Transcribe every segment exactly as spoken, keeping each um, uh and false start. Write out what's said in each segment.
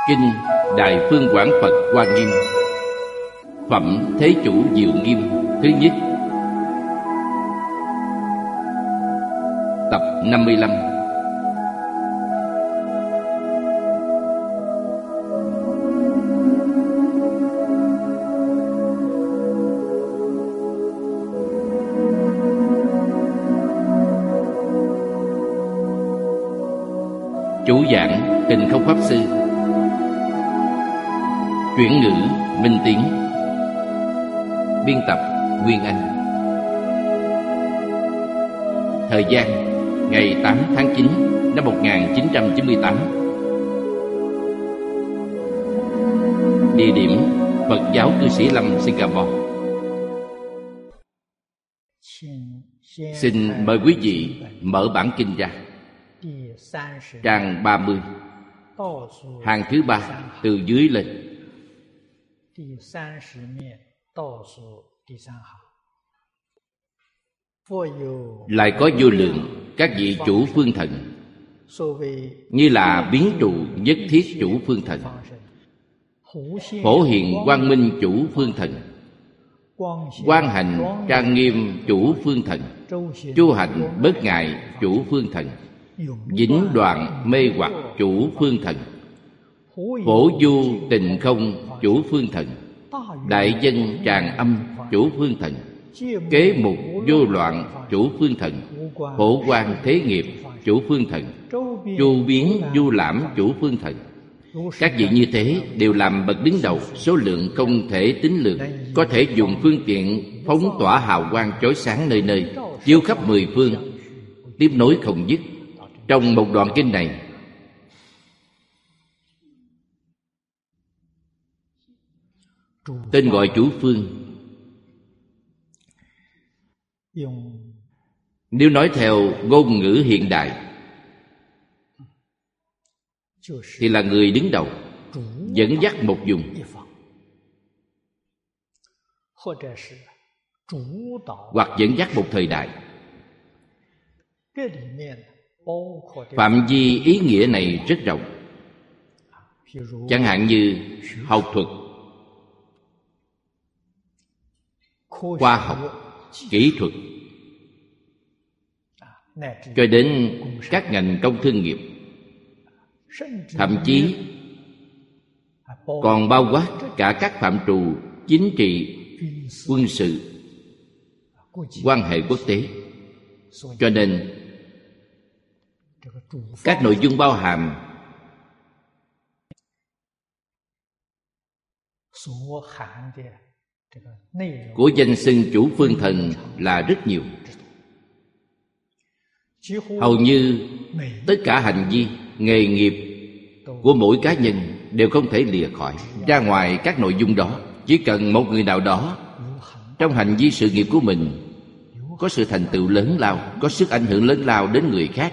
Kinh Đại Phương Quảng Phật Hoa Nghiêm, Phẩm Thế Chủ Diệu Nghiêm thứ nhất, tập năm mươi lăm. Chủ giảng Tịnh Không Pháp Sư. Chuyển ngữ Minh Tiến. Biên tập Nguyên Anh. Thời gian ngày tám tháng chín năm một nghìn chín trăm chín mươi tám. Địa điểm Phật giáo Cư Sĩ Lâm, Singapore. Xin mời quý vị mở bản kinh ra. Trang ba mươi, hàng thứ ba từ dưới lên. Lại có vô lượng các vị chủ phương thần, như là biến trụ nhất thiết chủ phương thần, phổ hiện quang minh chủ phương thần, quang hành trang nghiêm chủ phương thần, chu hành bất ngại chủ phương thần, vĩnh đoạn mê hoặc chủ phương thần, phổ du tịnh không chủ phương thần, đại dân tràng âm chủ phương thần, kế mục vô loạn chủ phương thần, phổ quang thế nghiệp chủ phương thần, chu biến du lãm chủ phương thần. Các vị như thế đều làm bậc đứng đầu, số lượng không thể tính lường, có thể dùng phương tiện phóng tỏa hào quang chói sáng nơi nơi, chiếu khắp mười phương, tiếp nối không dứt. Trong một đoạn kinh này, tên gọi chủ phương, nếu nói theo ngôn ngữ hiện đại thì là người đứng đầu, dẫn dắt một vùng, hoặc dẫn dắt một thời đại. Phạm vi ý nghĩa này rất rộng. Chẳng hạn như học thuật, khoa học, kỹ thuật, cho đến các ngành công thương nghiệp, thậm chí còn bao quát cả các phạm trù chính trị, quân sự, quan hệ quốc tế. Cho nên các nội dung bao hàm của danh xưng chủ phương thần là rất nhiều. Hầu như tất cả hành vi, nghề nghiệp của mỗi cá nhân đều không thể lìa khỏi. Ra ngoài các nội dung đó, chỉ cần một người nào đó trong hành vi sự nghiệp của mình có sự thành tựu lớn lao, có sức ảnh hưởng lớn lao đến người khác,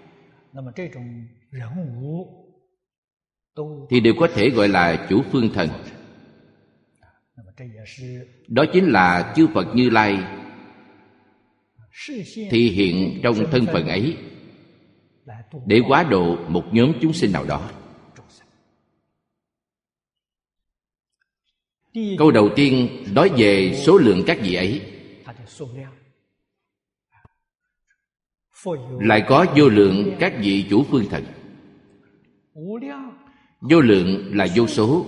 thì đều có thể gọi là chủ phương thần. Đó chính là chư Phật Như Lai thị hiện trong thân phận ấy để hóa độ một nhóm chúng sinh nào đó. Câu đầu tiên nói về số lượng các vị ấy. Lại có vô lượng các vị chủ phương thần. Vô lượng là vô số.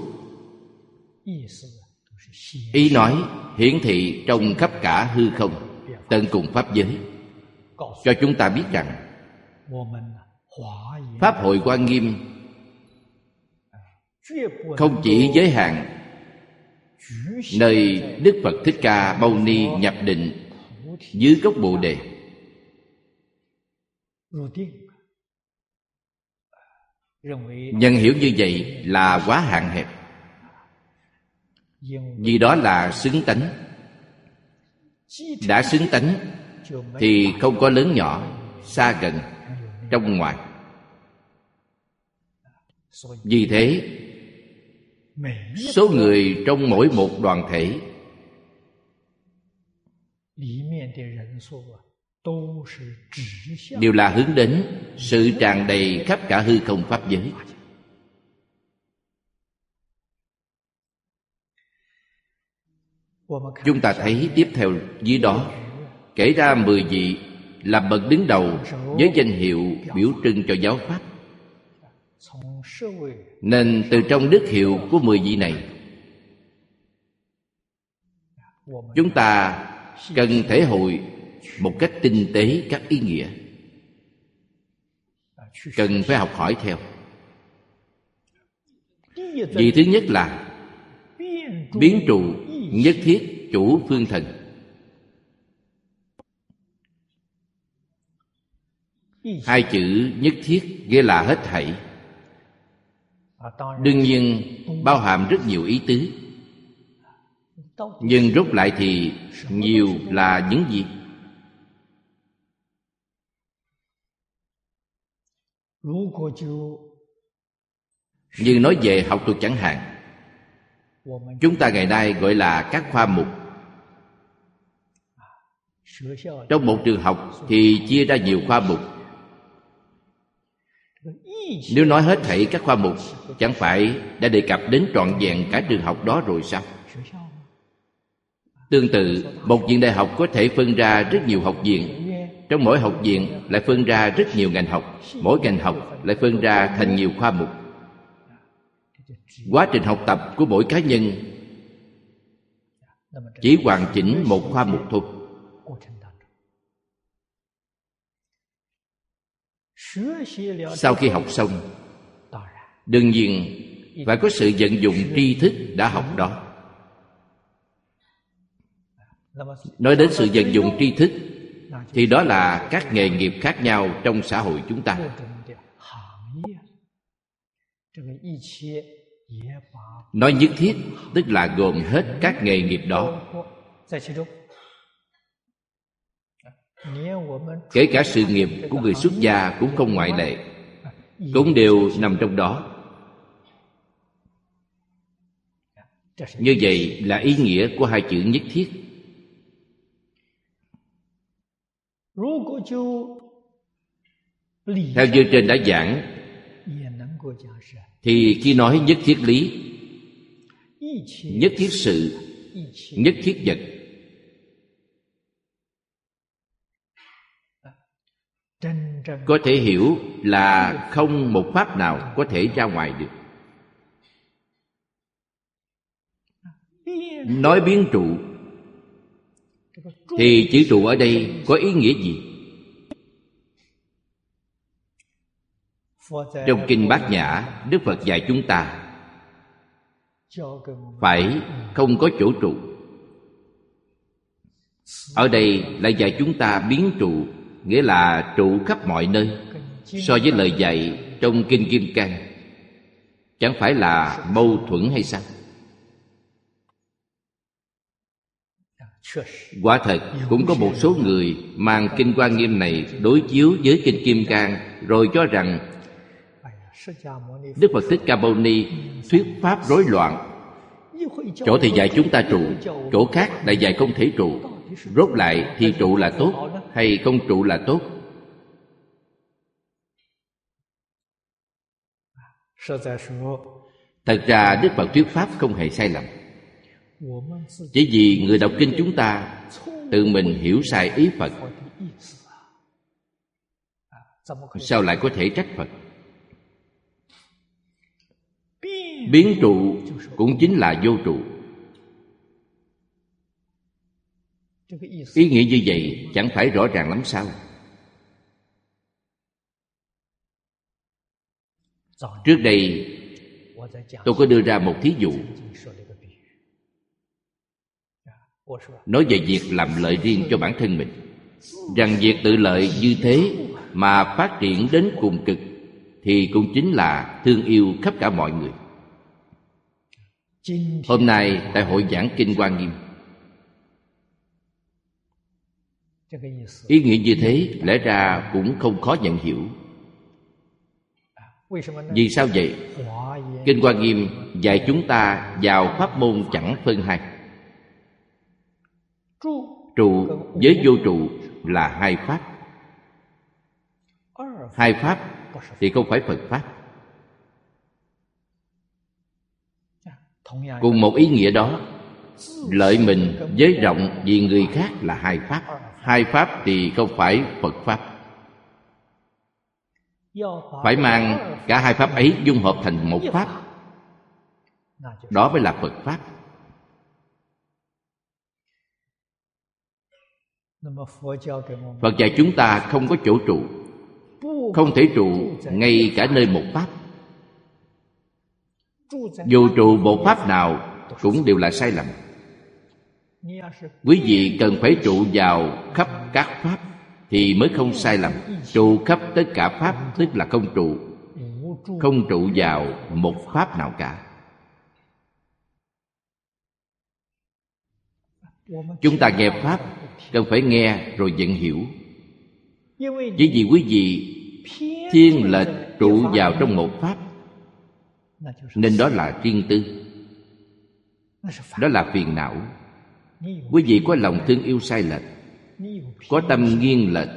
Ý nói hiển thị trong khắp cả hư không, tận cùng pháp giới, cho chúng ta biết rằng Pháp hội Hoa Nghiêm không chỉ giới hạn nơi Đức Phật Thích Ca Mâu Ni nhập định dưới gốc Bồ Đề. Nhân hiểu như vậy là quá hạn hẹp, vì đó là xứng tánh. Đã xứng tánh thì không có lớn nhỏ, xa gần, trong ngoài. Vì thế, số người trong mỗi một đoàn thể đều là hướng đến sự tràn đầy khắp cả hư không pháp giới. Chúng ta thấy tiếp theo dưới đó kể ra mười vị là bậc đứng đầu với danh hiệu biểu trưng cho giáo pháp. Nên từ trong đức hiệu của mười vị này, chúng ta cần thể hội một cách tinh tế các ý nghĩa, cần phải học hỏi theo. Vị thứ nhất là biến trụ nhất thiết chủ phương thần. Hai chữ nhất thiết nghĩa là hết thảy. Đương nhiên bao hàm rất nhiều ý tứ, nhưng rốt lại thì nhiều là những gì? Như nói về học thuật chẳng hạn, chúng ta ngày nay gọi là các khoa mục. Trong một trường học thì chia ra nhiều khoa mục. Nếu nói hết thảy các khoa mục, chẳng phải đã đề cập đến trọn vẹn cả trường học đó rồi sao? Tương tự, một viện đại học có thể phân ra rất nhiều học viện. Trong mỗi học viện lại phân ra rất nhiều ngành học. Mỗi ngành học lại phân ra thành nhiều khoa mục. Quá trình học tập của mỗi cá nhân chỉ hoàn chỉnh một khoa mục thôi. Sau khi học xong, đương nhiên phải có sự vận dụng tri thức đã học đó. Nói đến sự vận dụng tri thức thì đó là các nghề nghiệp khác nhau trong xã hội chúng ta. Nói nhất thiết tức là gồm hết các nghề nghiệp đó, kể cả sự nghiệp của người xuất gia cũng không ngoại lệ, cũng đều nằm trong đó. Như vậy là ý nghĩa của hai chữ nhất thiết. Theo như trên đã giảng, thì khi nói nhất thiết lý, nhất thiết sự, nhất thiết vật, có thể hiểu là không một pháp nào có thể ra ngoài được. Nói biến trụ thì chữ trụ ở đây có ý nghĩa gì? Trong Kinh Bát Nhã, Đức Phật dạy chúng ta phải không có chỗ trụ. Ở đây lại dạy chúng ta biến trụ, nghĩa là trụ khắp mọi nơi. So với lời dạy trong Kinh Kim Cang, chẳng phải là mâu thuẫn hay sao? Quả thật cũng có một số người mang Kinh Hoa Nghiêm này đối chiếu với Kinh Kim Cang, rồi cho rằng Đức Phật Thích Ca Mâu Ni thuyết pháp rối loạn. Chỗ thì dạy chúng ta trụ, chỗ khác lại dạy không thể trụ. Rốt lại thì trụ là tốt hay không trụ là tốt? Thật ra Đức Phật thuyết pháp không hề sai lầm. Chỉ vì người đọc kinh chúng ta tự mình hiểu sai ý Phật, sao lại có thể trách Phật? Biến trụ cũng chính là vô trụ. Ý nghĩa như vậy chẳng phải rõ ràng lắm sao? Trước đây tôi có đưa ra một thí dụ, nói về việc làm lợi riêng cho bản thân mình, rằng việc tự lợi như thế mà phát triển đến cùng cực thì cũng chính là thương yêu khắp cả mọi người. Hôm nay tại hội giảng Kinh Hoa Nghiêm, ý nghĩa như thế lẽ ra cũng không khó nhận hiểu. Vì sao vậy? Kinh Hoa Nghiêm dạy chúng ta vào pháp môn chẳng phân hai. Trụ với vô trụ là hai pháp. Hai pháp thì không phải Phật pháp. Cùng một ý nghĩa đó, lợi mình với rộng vì người khác là hai pháp. Hai pháp thì không phải Phật pháp. Phải mang cả hai pháp ấy dung hợp thành một pháp, đó mới là Phật pháp. Phật dạy chúng ta không có chỗ trụ, không thể trụ ngay cả nơi một pháp. Dù trụ một pháp nào cũng đều là sai lầm. Quý vị cần phải trụ vào khắp các pháp thì mới không sai lầm. Trụ khắp tất cả pháp tức là không trụ, không trụ vào một pháp nào cả. Chúng ta nghe pháp cần phải nghe rồi nhận hiểu. Chỉ vì quý vị thiên lệch trụ vào trong một pháp, nên đó là riêng tư, đó là phiền não. Quý vị có lòng thương yêu sai lệch, có tâm nghiêng lệch.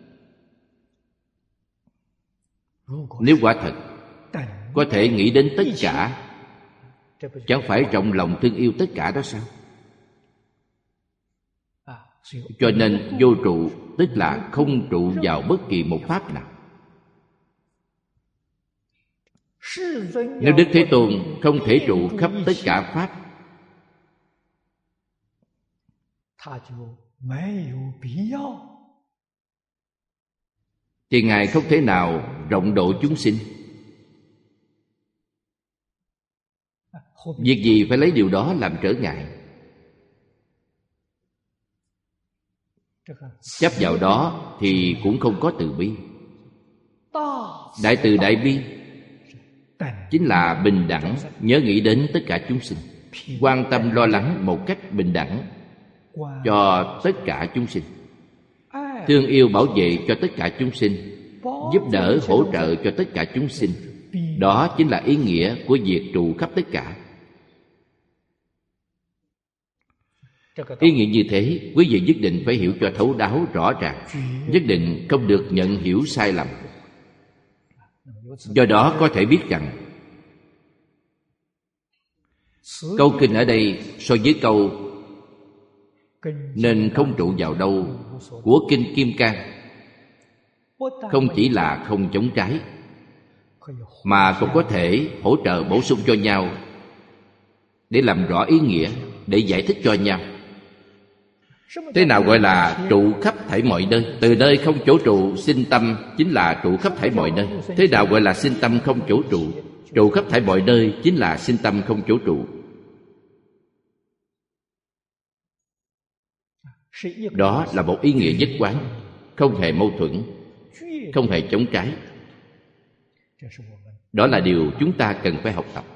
Nếu quả thật có thể nghĩ đến tất cả, chẳng phải rộng lòng thương yêu tất cả đó sao? Cho nên vô trụ tức là không trụ vào bất kỳ một pháp nào. Nếu Đức Thế Tôn không thể trụ khắp tất cả pháp, thì Ngài không thể nào rộng độ chúng sinh. Việc gì phải lấy điều đó làm trở ngại? Chấp vào đó thì cũng không có từ bi. Đại từ đại bi chính là bình đẳng, nhớ nghĩ đến tất cả chúng sinh, quan tâm lo lắng một cách bình đẳng cho tất cả chúng sinh, thương yêu bảo vệ cho tất cả chúng sinh, giúp đỡ hỗ trợ cho tất cả chúng sinh. Đó chính là ý nghĩa của việc trụ khắp tất cả. Ý nghĩa như thế, quý vị nhất định phải hiểu cho thấu đáo rõ ràng, nhất định không được nhận hiểu sai lầm. Do đó có thể biết rằng câu kinh ở đây so với câu nên không trụ vào đâu của kinh Kim Cang không chỉ là không chống trái, mà cũng có thể hỗ trợ bổ sung cho nhau để làm rõ ý nghĩa, để giải thích cho nhau. Thế nào gọi là trụ khắp thảy mọi nơi? Từ nơi không chỗ trụ sinh tâm chính là trụ khắp thảy mọi nơi. Thế nào gọi là sinh tâm không chỗ trụ? Trụ khắp thảy mọi nơi chính là sinh tâm không chỗ trụ. Đó là một ý nghĩa nhất quán, không hề mâu thuẫn, không hề chống trái. Đó là điều chúng ta cần phải học tập.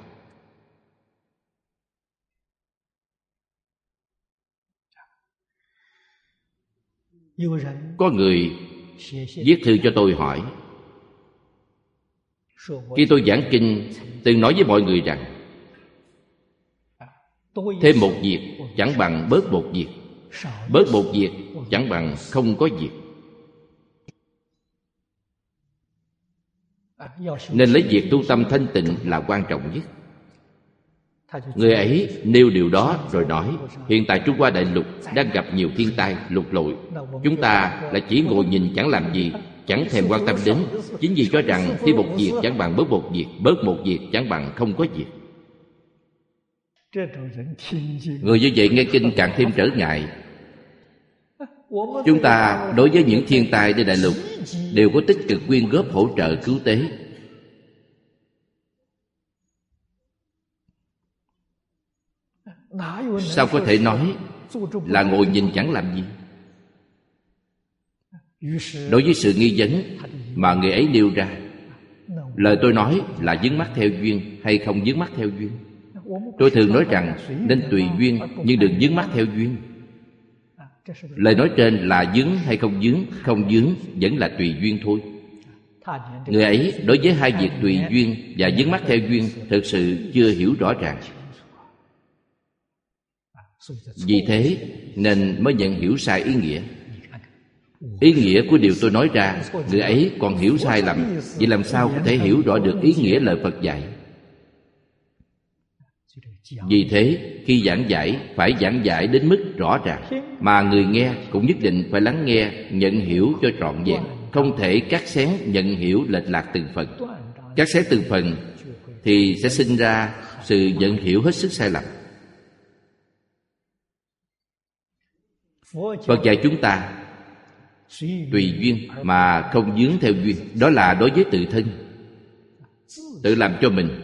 Có người viết thư cho tôi hỏi, khi tôi giảng kinh từng nói với mọi người rằng thêm một việc chẳng bằng bớt một việc, bớt một việc chẳng bằng không có việc. Nên lấy việc tu tâm thanh tịnh là quan trọng nhất. Người ấy nêu điều đó rồi nói, hiện tại Trung Hoa đại lục đang gặp nhiều thiên tai, lụt lội. Chúng ta lại chỉ ngồi nhìn chẳng làm gì, chẳng thèm quan tâm đến, chính vì cho rằng thêm một việc chẳng bằng bớt một việc, bớt một việc chẳng bằng không có việc. Người như vậy nghe kinh càng thêm trở ngại. Chúng ta đối với những thiên tai trên đại lục đều có tích cực quyên góp hỗ trợ cứu tế. Sao có thể nói là ngồi nhìn chẳng làm gì? Đối với sự nghi vấn mà người ấy nêu ra, lời tôi nói là vướng mắc theo duyên hay không vướng mắc theo duyên? Tôi thường nói rằng nên tùy duyên nhưng đừng vướng mắc theo duyên. Lời nói trên là vướng hay không vướng? Không vướng vẫn là tùy duyên thôi. Người ấy đối với hai việc tùy duyên và vướng mắc theo duyên thực sự chưa hiểu rõ ràng. Vì thế nên mới nhận hiểu sai ý nghĩa. Ý nghĩa của điều tôi nói ra, người ấy còn hiểu sai lầm. Vậy làm sao có thể hiểu rõ được ý nghĩa lời Phật dạy? Vì thế, khi giảng giải phải giảng giải đến mức rõ ràng, mà người nghe cũng nhất định phải lắng nghe, nhận hiểu cho trọn vẹn, không thể cắt xén nhận hiểu lệch lạc từng phần. Cắt xén từng phần thì sẽ sinh ra sự nhận hiểu hết sức sai lầm. Phật dạy chúng ta tùy duyên mà không vướng theo duyên. Đó là đối với tự thân, tự làm cho mình.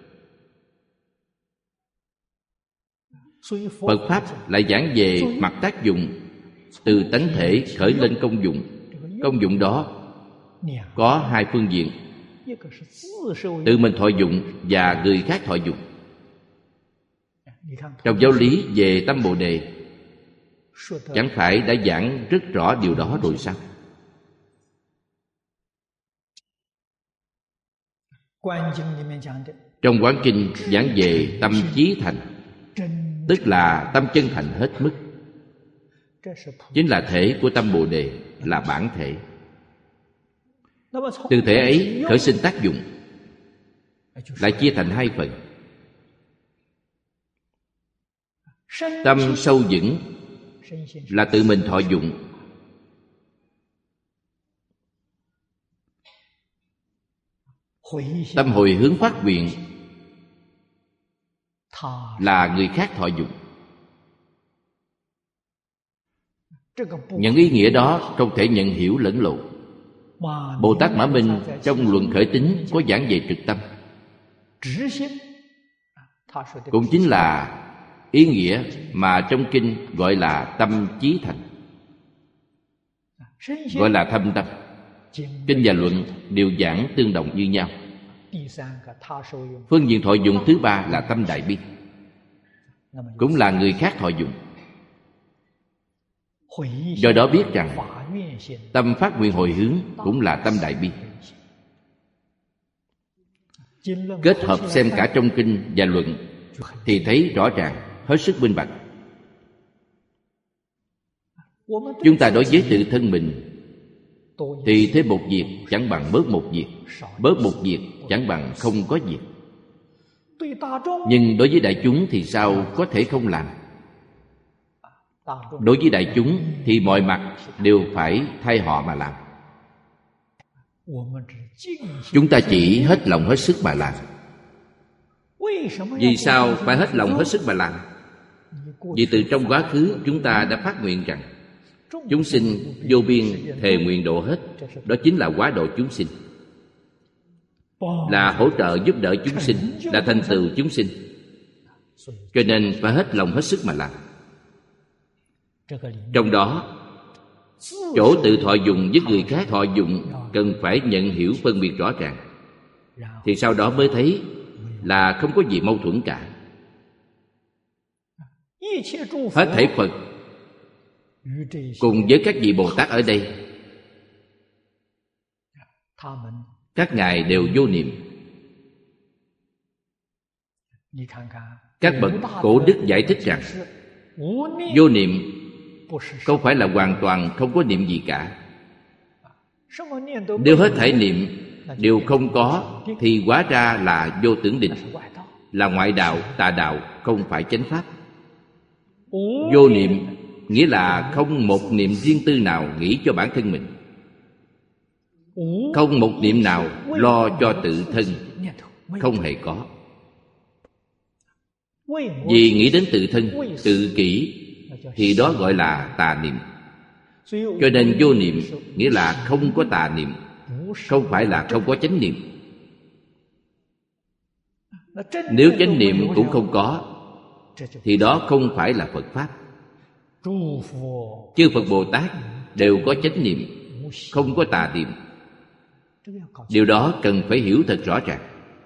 Phật Pháp lại giảng về mặt tác dụng, từ tánh thể khởi lên công dụng. Công dụng đó có hai phương diện: tự mình thọ dụng và người khác thọ dụng. Trong giáo lý về tâm Bồ Đề chẳng phải đã giảng rất rõ điều đó rồi sao? Trong Quán Kinh giảng về tâm chí thành, tức là tâm chân thành hết mức, chính là thể của tâm Bồ Đề, là bản thể. Từ thể ấy khởi sinh tác dụng, lại chia thành hai phần. Tâm sâu vững là tự mình thọ dụng, tâm hồi hướng phát nguyện là người khác thọ dụng. Những ý nghĩa đó không thể nhận hiểu lẫn lộn. Bồ Tát Mã Minh trong luận khởi tín có giảng về trực tâm, cũng chính là ý nghĩa mà trong kinh gọi là tâm chí thành, gọi là thâm tâm. Kinh và luận đều giảng tương đồng như nhau. Phương diện thọ dụng thứ ba là tâm đại bi, cũng là người khác thọ dụng. Do đó biết rằng tâm phát nguyện hồi hướng cũng là tâm đại bi. Kết hợp xem cả trong kinh và luận thì thấy rõ ràng, hết sức minh bạch. Chúng ta đối với tự thân mình thì thêm một việc chẳng bằng bớt một việc, bớt một việc chẳng bằng không có việc. Nhưng đối với đại chúng thì sao có thể không làm? Đối với đại chúng thì mọi mặt đều phải thay họ mà làm. Chúng ta chỉ hết lòng hết sức mà làm. Vì sao phải hết lòng hết sức mà làm? Vì từ trong quá khứ chúng ta đã phát nguyện rằng chúng sinh vô biên thề nguyện độ hết. Đó chính là hóa độ chúng sinh, là hỗ trợ giúp đỡ chúng sinh, là thành tựu chúng sinh. Cho nên phải hết lòng hết sức mà làm. Trong đó, chỗ tự thọ dụng với người khác thọ dụng cần phải nhận hiểu phân biệt rõ ràng, thì sau đó mới thấy là không có gì mâu thuẫn cả. Hết thảy Phật cùng với các vị Bồ Tát ở đây, các ngài đều vô niệm. Các bậc cổ đức giải thích rằng vô niệm không phải là hoàn toàn không có niệm gì cả. Nếu hết thảy niệm đều không có thì hóa ra là vô tưởng định, là ngoại đạo, tà đạo, không phải chánh pháp. Vô niệm nghĩa là không một niệm riêng tư nào nghĩ cho bản thân mình, không một niệm nào lo cho tự thân, không hề có. Vì nghĩ đến tự thân, tự kỷ thì đó gọi là tà niệm. Cho nên vô niệm nghĩa là không có tà niệm, không phải là không có chánh niệm. Nếu chánh niệm cũng không có thì đó không phải là Phật Pháp. Chư Phật Bồ Tát đều có chánh niệm, không có tà niệm. Điều đó cần phải hiểu thật rõ ràng.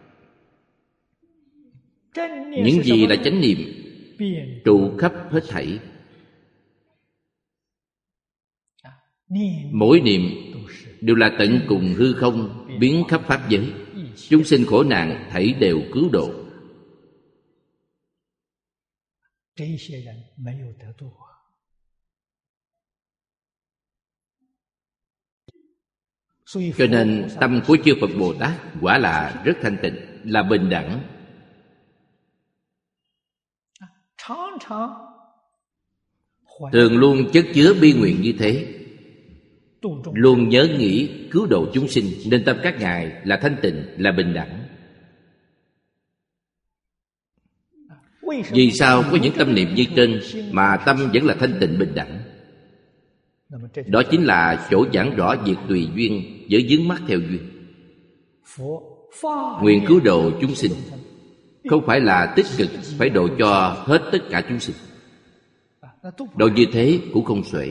Những gì là chánh niệm? Trụ khắp hết thảy. Mỗi niệm đều là tận cùng hư không, biến khắp pháp giới. Chúng sinh khổ nạn thảy đều cứu độ. Cho nên tâm của chư Phật Bồ Tát quả là rất thanh tịnh, là bình đẳng. thường luôn chất chứa bi nguyện như thế, luôn nhớ nghĩ cứu độ chúng sinh, nên tâm các ngài là thanh tịnh, là bình đẳng. Vì sao có những tâm niệm như trên mà tâm vẫn là thanh tịnh bình đẳng? Đó chính là chỗ giảng rõ việc tùy duyên với vướng mắc theo duyên. Nguyện cứu độ chúng sinh không phải là tích cực phải độ cho hết tất cả chúng sinh. Độ như thế cũng không xuể.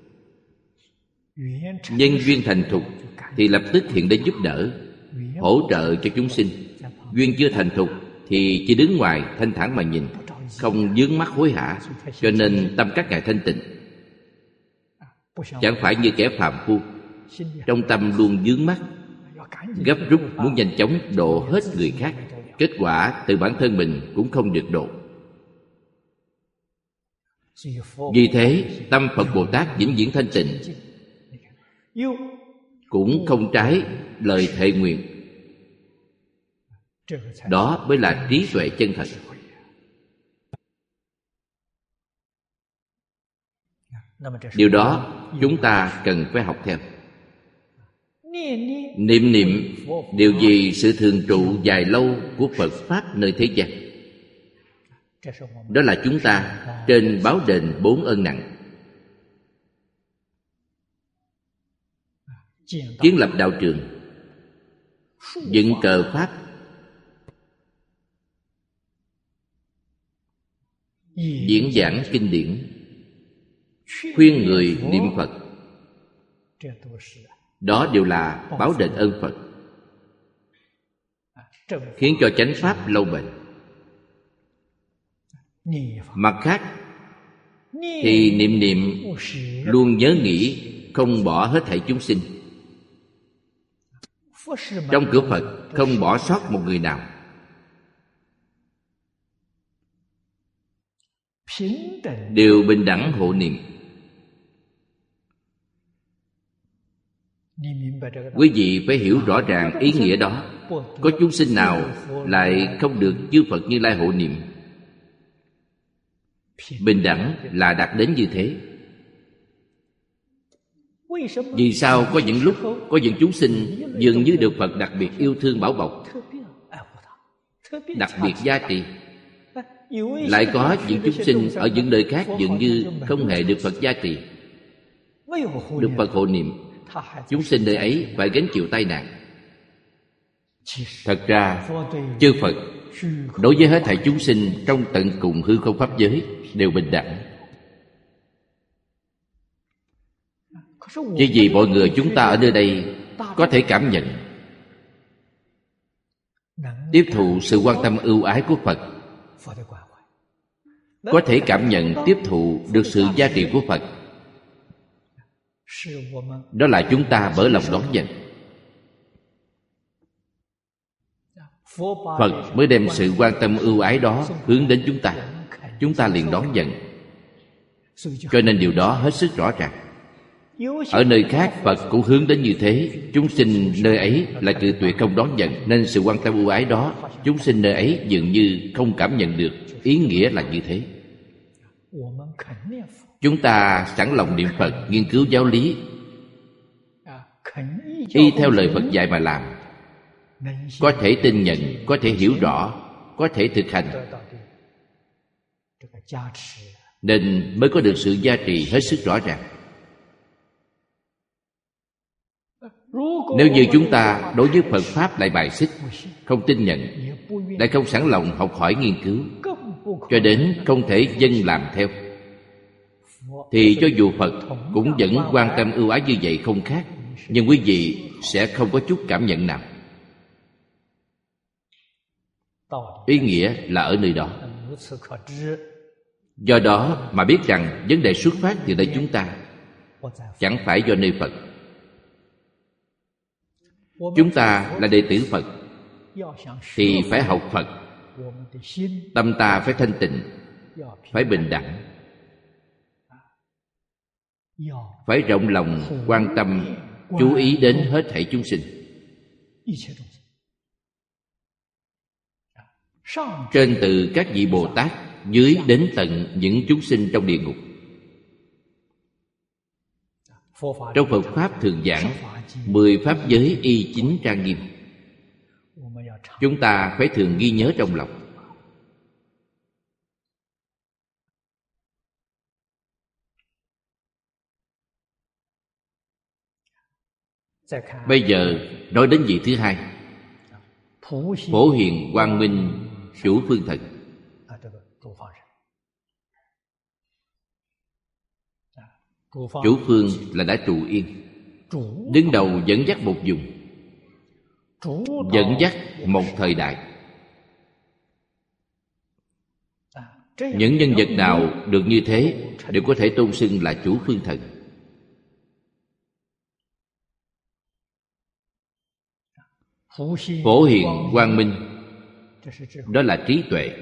Nhân duyên thành thục thì lập tức hiện đến giúp đỡ, hỗ trợ cho chúng sinh. Duyên chưa thành thục thì chỉ đứng ngoài thanh thản mà nhìn, không vướng mắc hối hả. Cho nên tâm các ngài thanh tịnh. Chẳng phải như kẻ phàm phu, trong tâm luôn vướng mắc, gấp rút muốn nhanh chóng độ hết người khác, kết quả từ bản thân mình cũng không được độ. Vì thế tâm Phật Bồ Tát vĩnh viễn thanh tịnh, cũng không trái lời thệ nguyện. Đó mới là trí tuệ chân thật. Điều đó chúng ta cần phải học theo. Niệm niệm điều gì sự thường trụ dài lâu của Phật Pháp nơi thế gian. Đó là chúng ta trên báo đền bốn ân nặng. Kiến lập đạo trường, dựng cờ Pháp, diễn giảng kinh điển, khuyên người niệm Phật. Đó đều là báo đền ơn Phật, khiến cho chánh Pháp lâu bền. Mặt khác thì niệm niệm luôn nhớ nghĩ không bỏ hết thảy chúng sinh. Trong cửa Phật không bỏ sót một người nào. Đều bình đẳng hộ niệm. Quý vị phải hiểu rõ ràng ý nghĩa đó. Có chúng sinh nào lại không được chư Phật Như Lai hộ niệm? Bình đẳng là đạt đến như thế. Vì sao có những lúc có những chúng sinh dường như được Phật đặc biệt yêu thương bảo bọc, đặc biệt gia trì? Lại có những chúng sinh ở những nơi khác dường như không hề được Phật gia trì, được Phật hộ niệm. Chúng sinh nơi ấy phải gánh chịu tai nạn. Thật ra chư Phật đối với hết thảy chúng sinh trong tận cùng hư không pháp giới đều bình đẳng. Chỉ vì mọi người chúng ta ở nơi đây có thể cảm nhận, tiếp thụ sự quan tâm ưu ái của Phật, có thể cảm nhận tiếp thụ được sự gia trì của Phật, đó là chúng ta mở lòng đón nhận. Phật mới đem sự quan tâm ưu ái đó hướng đến chúng ta, chúng ta liền đón nhận. Cho nên điều đó hết sức rõ ràng. Ở nơi khác Phật cũng hướng đến như thế, chúng sinh nơi ấy lại cự tuyệt không đón nhận, nên sự quan tâm ưu ái đó chúng sinh nơi ấy dường như không cảm nhận được. Ý nghĩa là như thế. Chúng ta sẵn lòng niệm Phật, nghiên cứu giáo lý, y theo lời Phật dạy mà làm, có thể tin nhận, có thể hiểu rõ, có thể thực hành, nên mới có được sự gia trì hết sức rõ ràng. Nếu như chúng ta đối với Phật Pháp lại bài xích, không tin nhận, lại không sẵn lòng học hỏi nghiên cứu, cho đến không thể dâng làm theo, thì cho dù Phật cũng vẫn quan tâm ưu ái như vậy không khác, nhưng quý vị sẽ không có chút cảm nhận nào. Ý nghĩa là ở nơi đó. Do đó mà biết rằng vấn đề xuất phát từ nơi chúng ta, chẳng phải do nơi Phật. Chúng ta là đệ tử Phật thì phải học Phật. Tâm ta phải thanh tịnh, phải bình đẳng, phải rộng lòng quan tâm chú ý đến hết thảy chúng sinh. Trên từ các vị Bồ Tát dưới đến tận những chúng sinh trong địa ngục. Trong Phật Pháp thường giảng mười pháp giới y chính trang nghiêm. Chúng ta phải thường ghi nhớ trong lòng. Bây giờ nói đến vị thứ hai, Phổ Hiền Quang Minh Chủ Phương Thần. Chủ phương là đã trụ yên, đứng đầu dẫn dắt một vùng, dẫn dắt một thời đại. Những nhân vật nào được như thế đều có thể tôn xưng là chủ phương thần. Phổ Hiền Quang Minh, đó là trí tuệ.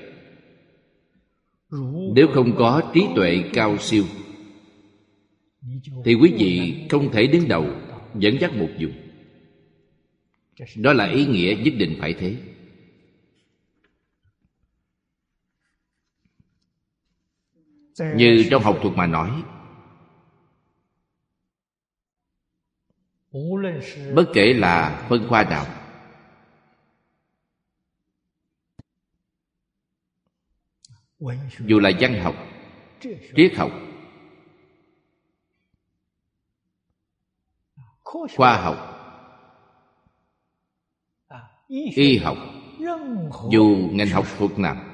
Nếu không có trí tuệ cao siêu thì quý vị không thể đứng đầu dẫn dắt một vùng. Đó là ý nghĩa nhất định phải thế. Như trong học thuật mà nói, bất kể là phân khoa nào, dù là văn học, triết học, khoa học, y học, dù ngành học thuật nào,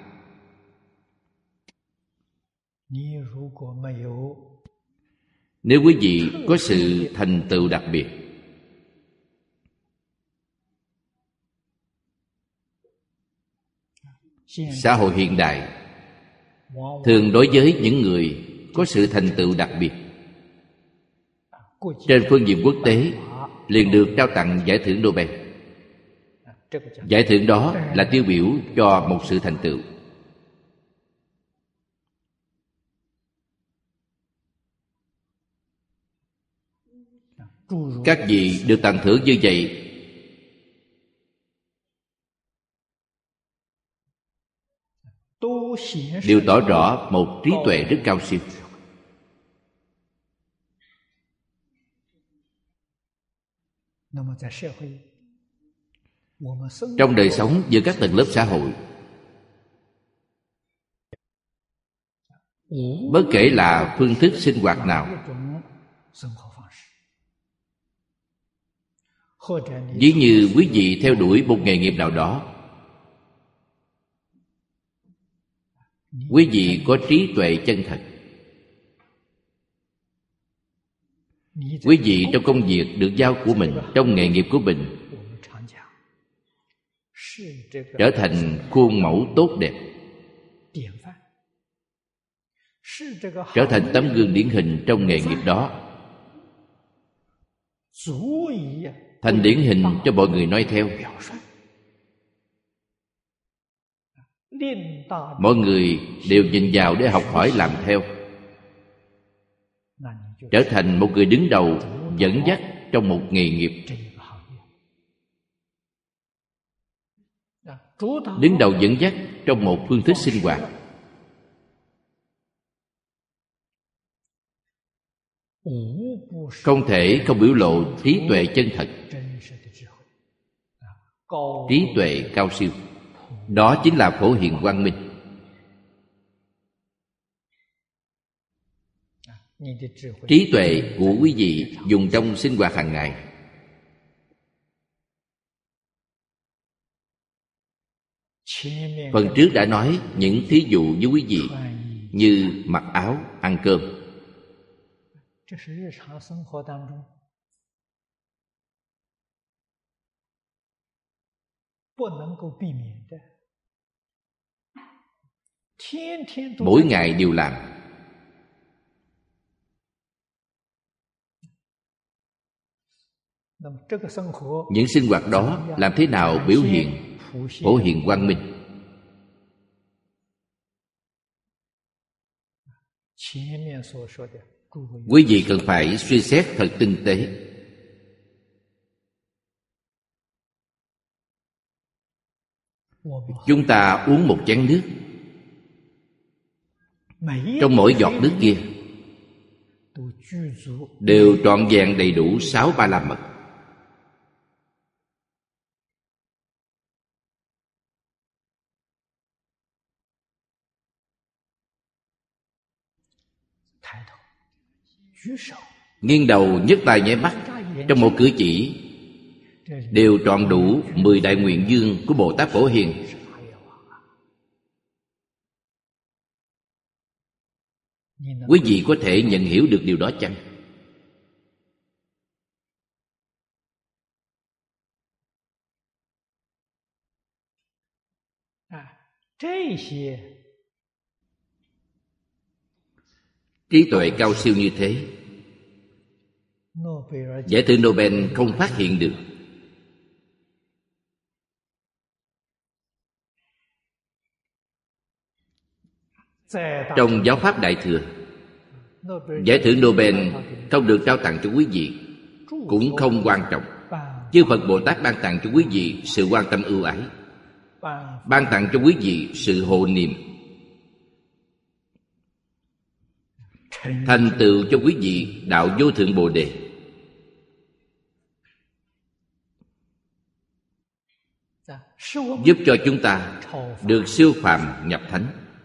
nếu quý vị có sự thành tựu đặc biệt, xã hội hiện đại thường đối với những người có sự thành tựu đặc biệt trên phương diện quốc tế liền được trao tặng giải thưởng Nobel. Giải thưởng đó là tiêu biểu cho một sự thành tựu. Các vị được tặng thưởng như vậy đều tỏ rõ một trí tuệ rất cao siêu. Trong đời sống giữa các tầng lớp xã hội, bất kể là phương thức sinh hoạt nào, ví như quý vị theo đuổi một nghề nghiệp nào đó, quý vị có trí tuệ chân thật, quý vị trong công việc được giao của mình, trong nghề nghiệp của mình, trở thành khuôn mẫu tốt đẹp, trở thành tấm gương điển hình trong nghề nghiệp đó, thành điển hình cho mọi người noi theo. Mọi người đều nhìn vào để học hỏi làm theo, trở thành một người đứng đầu dẫn dắt trong một nghề nghiệp. Đứng đầu dẫn dắt trong một phương thức sinh hoạt. Không thể không biểu lộ trí tuệ chân thật, trí tuệ cao siêu. Đó chính là Phổ Hiền Quang Minh. Trí tuệ của quý vị dùng trong sinh hoạt hàng ngày, phần trước đã nói những thí dụ với quý vị như mặc áo, ăn cơm. Mỗi ngày đều làm. Những sinh hoạt đó làm thế nào biểu hiện Phổ Hiền Quang Minh? Quý vị cần phải suy xét thật tinh tế. Chúng ta uống một chén nước, trong mỗi giọt nước kia đều trọn vẹn đầy đủ sáu ba la mật. Nghiêng đầu nhấc tay nháy mắt, trong một cử chỉ đều trọn đủ mười đại nguyện dương của Bồ Tát Phổ Hiền. Quý vị có thể nhận hiểu được điều đó chăng? Trí tuệ cao siêu như thế, giải thưởng Nobel không phát hiện được. Trong giáo pháp Đại Thừa, giải thưởng Nobel không được trao tặng cho quý vị, cũng không quan trọng. Chư Phật Bồ Tát ban tặng cho quý vị sự quan tâm ưu ái, ban tặng cho quý vị sự hộ niệm, thành tựu cho quý vị đạo vô thượng Bồ Đề. Giúp cho chúng ta được siêu phàm nhập thánh.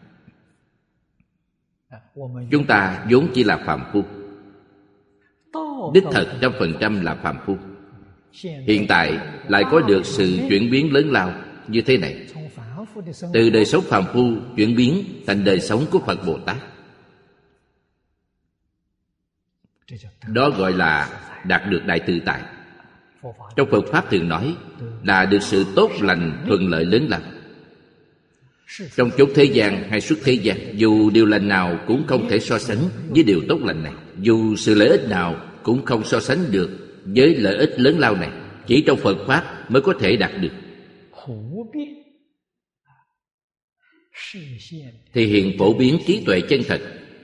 Chúng ta vốn chỉ là phàm phu, đích thật trăm phần trăm là phàm phu. Hiện tại lại có được sự chuyển biến lớn lao như thế này, từ đời sống phàm phu chuyển biến thành đời sống của Phật Bồ Tát. Đó gọi là đạt được đại tự tại. Trong Phật Pháp thường nói là được sự tốt lành thuận lợi lớn lao. Trong chốn thế gian hay suốt thế gian, dù điều lành nào cũng không thể so sánh với điều tốt lành này. Dù sự lợi ích nào cũng không so sánh được với lợi ích lớn lao này. Chỉ trong Phật Pháp mới có thể đạt được. Thì hiện phổ biến trí tuệ chân thật.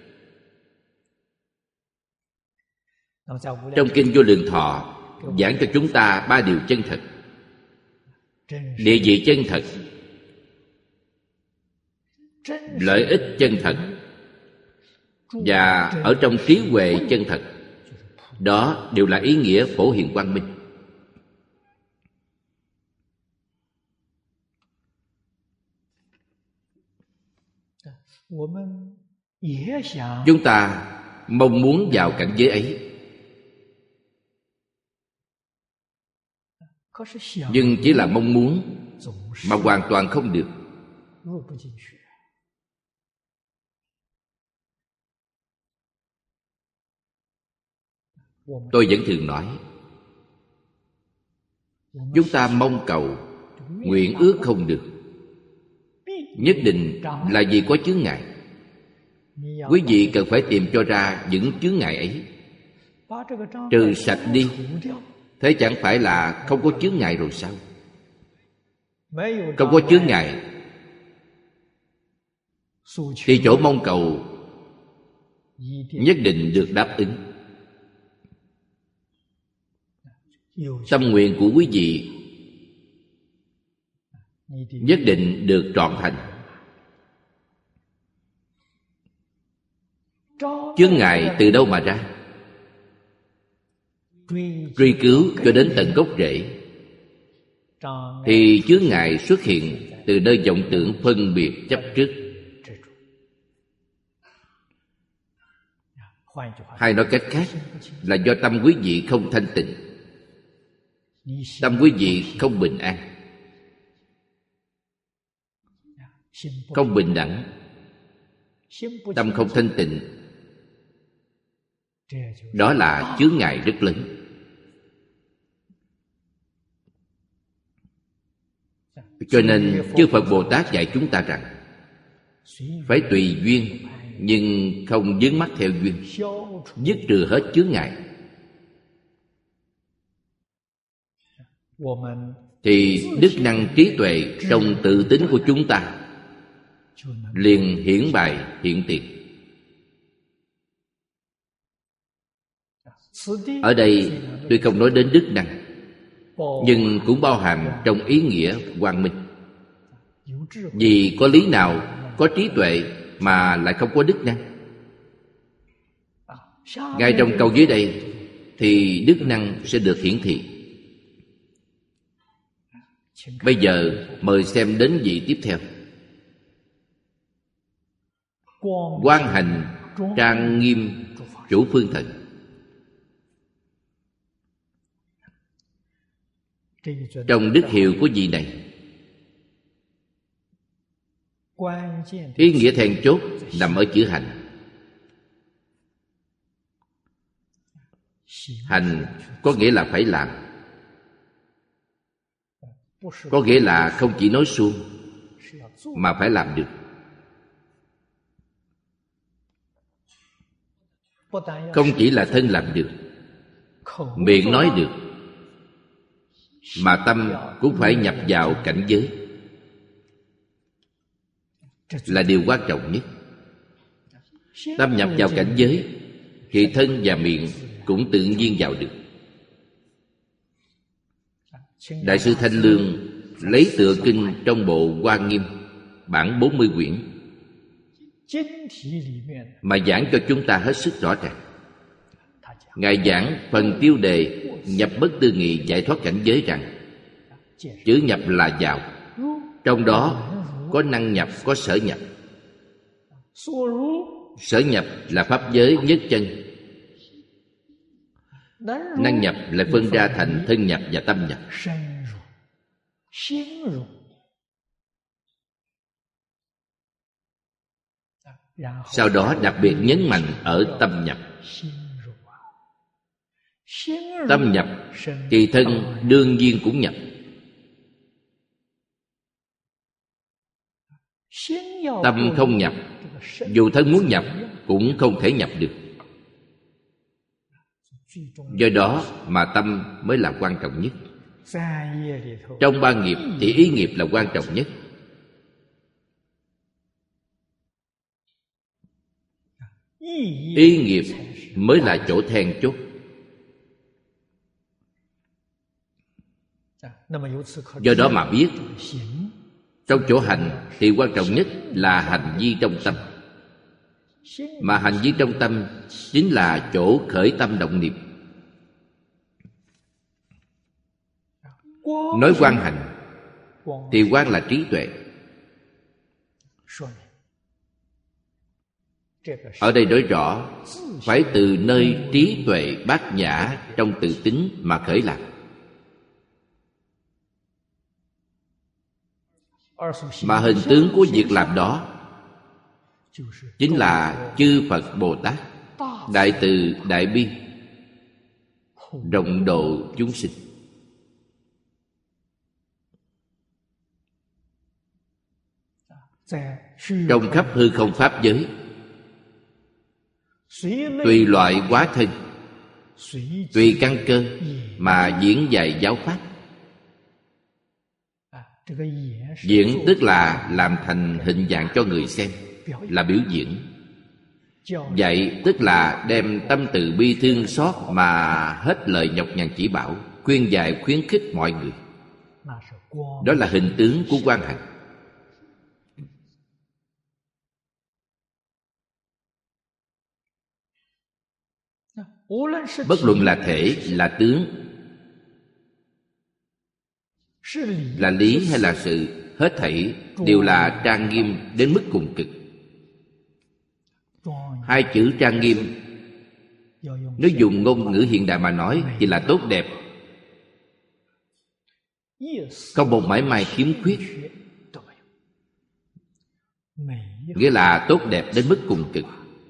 Trong Kinh Vô Lượng Thọ giảng cho chúng ta ba điều chân thật: địa vị chân thật, lợi ích chân thật, và ở trong trí huệ chân thật. Đó đều là ý nghĩa phổ hiền quang minh. Chúng ta mong muốn vào cảnh giới ấy, nhưng chỉ là mong muốn mà hoàn toàn không được. Tôi vẫn thường nói, chúng ta mong cầu, nguyện ước không được, nhất định là vì có chướng ngại. Quý vị cần phải tìm cho ra những chướng ngại ấy, trừ sạch đi. Thế chẳng phải là không có chướng ngại rồi sao? Không có chướng ngại thì chỗ mong cầu nhất định được đáp ứng. Tâm nguyện của quý vị nhất định được trọn thành. Chướng ngại từ đâu mà ra? Truy cứu cho đến tận gốc rễ, thì chướng ngại xuất hiện từ nơi vọng tưởng phân biệt chấp trước. Hay nói cách khác là do tâm quý vị không thanh tịnh, tâm quý vị không bình an, không bình đẳng, tâm không thanh tịnh. Đó là chướng ngại rất lớn. Cho nên chư Phật Bồ Tát dạy chúng ta rằng phải tùy duyên, nhưng không vướng mắc theo duyên, dứt trừ hết chướng ngại, thì đức năng trí tuệ trong tự tính của chúng ta liền hiển bày hiện tiền. Ở đây tôi không nói đến đức năng, nhưng cũng bao hàm trong ý nghĩa quang minh. Vì có lý nào, có trí tuệ mà lại không có đức năng. Ngay trong câu dưới đây thì đức năng sẽ được hiển thị. Bây giờ mời xem đến vị tiếp theo. Quang hành trang nghiêm chủ phương thần. Trong đức hiệu của vị này, ý nghĩa then chốt nằm ở chữ hành. Hành có nghĩa là phải làm, có nghĩa là không chỉ nói suông mà phải làm được. Không chỉ là thân làm được, miệng nói được, mà tâm cũng phải nhập vào cảnh giới, là điều quan trọng nhất. Tâm nhập vào cảnh giới thì thân và miệng cũng tự nhiên vào được. Đại sư Thanh Lương lấy tựa kinh trong bộ Hoa Nghiêm bản bốn mươi quyển mà giảng cho chúng ta hết sức rõ ràng. Ngài giảng phần tiêu đề nhập bất tư nghị giải thoát cảnh giới rằng chữ nhập là vào, trong đó có năng nhập, có sở nhập. Sở nhập là pháp giới nhất chân, năng nhập lại phân ra thành thân nhập và tâm nhập. Sau đó đặc biệt nhấn mạnh ở tâm nhập. Tâm nhập thì thân đương nhiên cũng nhập. Tâm không nhập, dù thân muốn nhập cũng không thể nhập được. Do đó mà tâm mới là quan trọng nhất. Trong ba nghiệp thì ý nghiệp là quan trọng nhất. Ý nghiệp mới là chỗ then chốt. Do đó mà biết, trong chỗ hành thì quan trọng nhất là hành vi trong tâm. Mà hành vi trong tâm chính là chỗ khởi tâm động niệm. Nói quang hành thì quang là trí tuệ. Ở đây nói rõ phải từ nơi trí tuệ bát nhã trong tự tính mà khởi làm. Mà hình tướng của việc làm đó chính là chư Phật Bồ Tát đại từ đại bi, rộng độ chúng sinh. Trong khắp hư không pháp giới, tùy loại hóa thân, tùy căn cơ mà diễn dạy giáo pháp. Diễn tức là làm thành hình dạng cho người xem, là biểu diễn. Dạy tức là đem tâm từ bi thương xót mà hết lời nhọc nhằn chỉ bảo, khuyên dạy khuyến khích mọi người. Đó là hình tướng của quang hành. Bất luận là thể, là tướng, là lý hay là sự, hết thảy đều là trang nghiêm đến mức cùng cực. Hai chữ trang nghiêm, nếu dùng ngôn ngữ hiện đại mà nói thì là tốt đẹp, không một mảy may khiếm khuyết, nghĩa là tốt đẹp đến mức cùng cực.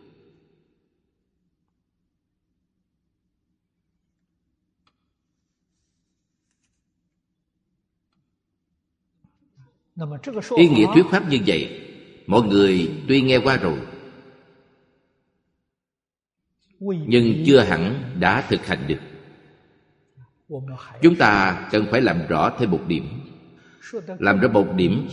Ý nghĩa thuyết pháp như vậy, mọi người tuy nghe qua rồi nhưng chưa hẳn đã thực hành được. Chúng ta cần phải làm rõ thêm một điểm. Làm rõ một điểm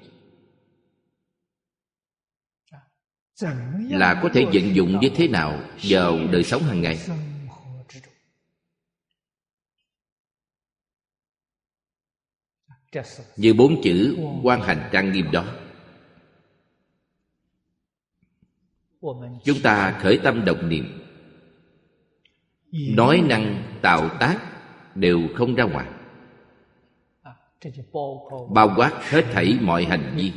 là có thể vận dụng như thế nào vào đời sống hàng ngày. Như bốn chữ quang hành trang nghiêm đó. chúng ta khởi tâm động niệm, nói năng tạo tác đều không ra ngoài, bao quát hết thảy mọi hành vi.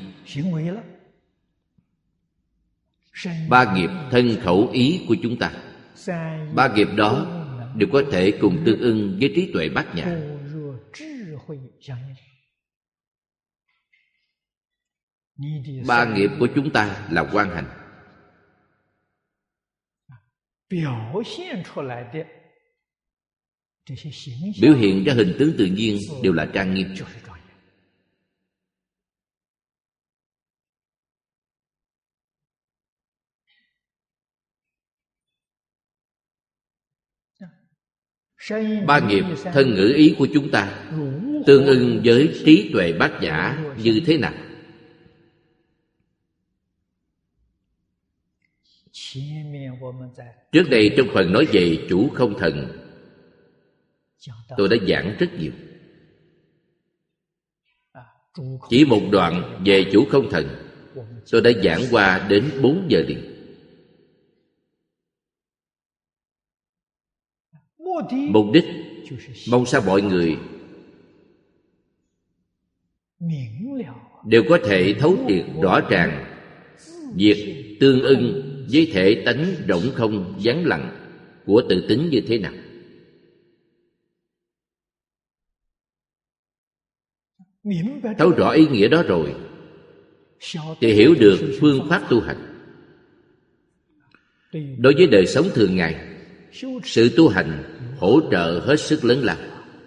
Ba nghiệp thân khẩu ý của chúng ta, ba nghiệp đó đều có thể cùng tương ưng với trí tuệ bát nhã. Ba nghiệp của chúng ta là quan hành, biểu hiện ra hình tướng tự nhiên đều là trang nghiêm. Ba nghiệp thân ngữ ý của chúng ta tương ưng với trí tuệ bát nhã như thế nào? Trước đây trong phần nói về chủ không thần, tôi đã giảng rất nhiều. Chỉ một đoạn về chủ không thần, tôi đã giảng qua đến bốn giờ liền. Mục đích mong sao mọi người đều có thể thấu triệt rõ ràng việc tương ưng với thể tánh rỗng không vắng lặng của tự tính như thế nào. Thấu rõ ý nghĩa đó rồi thì hiểu được phương pháp tu hành. Đối với đời sống thường ngày, sự tu hành hỗ trợ hết sức lớn lao.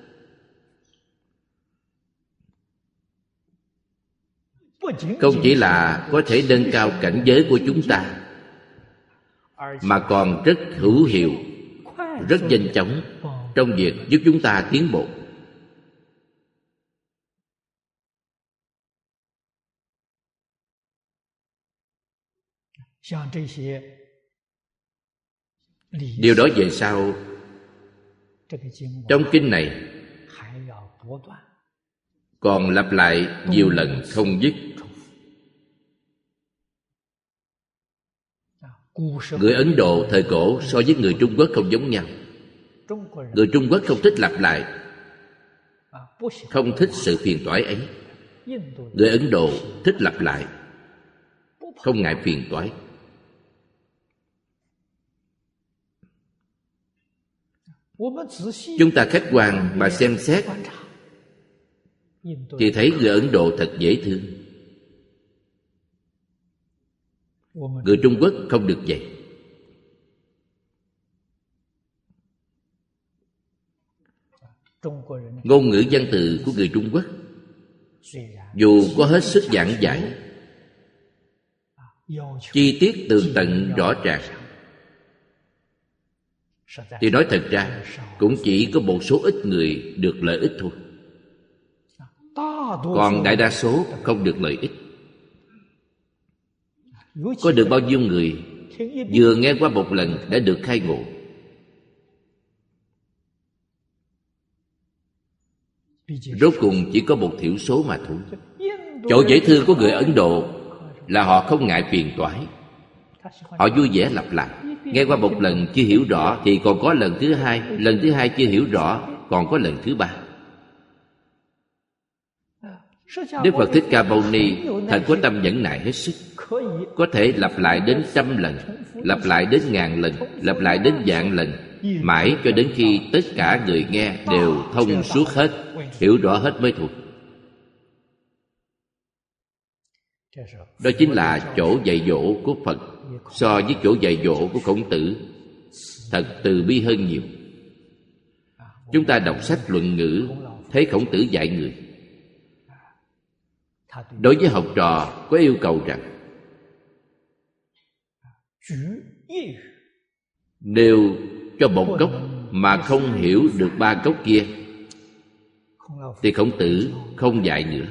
Không chỉ là có thể nâng cao cảnh giới của chúng ta, mà còn rất hữu hiệu, rất nhanh chóng trong việc giúp chúng ta tiến bộ. Điều đó về sau trong kinh này còn lặp lại nhiều lần không dứt. Người Ấn Độ thời cổ so với người Trung Quốc không giống nhau. Người Trung Quốc không thích lặp lại, không thích sự phiền toái ấy. Người Ấn Độ thích lặp lại, không ngại phiền toái. Chúng ta khách quan mà xem xét thì thấy người Ấn Độ thật dễ thương. Người Trung Quốc không được vậy. Ngôn ngữ văn từ của người Trung Quốc dù có hết sức giảng giải, chi tiết tường tận rõ ràng, thì nói thật ra cũng chỉ có một số ít người được lợi ích thôi. Còn đại đa số không được lợi ích. Có được bao nhiêu người vừa nghe qua một lần đã được khai ngộ? Rốt cùng chỉ có một thiểu số mà thôi. Chỗ dễ thương của người Ấn Độ là họ không ngại phiền toái. Họ vui vẻ lặp lại. Nghe qua một lần chưa hiểu rõ thì còn có lần thứ hai, lần thứ hai chưa hiểu rõ còn có lần thứ ba. Đức Phật Thích Ca Mâu Ni thật có tâm nhẫn nại hết sức, có thể lặp lại đến trăm lần, lặp lại đến ngàn lần, lặp lại đến vạn lần, mãi cho đến khi tất cả người nghe đều thông suốt hết, hiểu rõ hết mới thôi. Đó chính là chỗ dạy dỗ của Phật so với chỗ dạy dỗ của Khổng Tử thật từ bi hơn nhiều. Chúng ta đọc sách luận ngữ thấy Khổng Tử dạy người. Đối với học trò có yêu cầu rằng nếu cho một gốc mà không hiểu được ba gốc kia thì Khổng Tử không dạy nữa.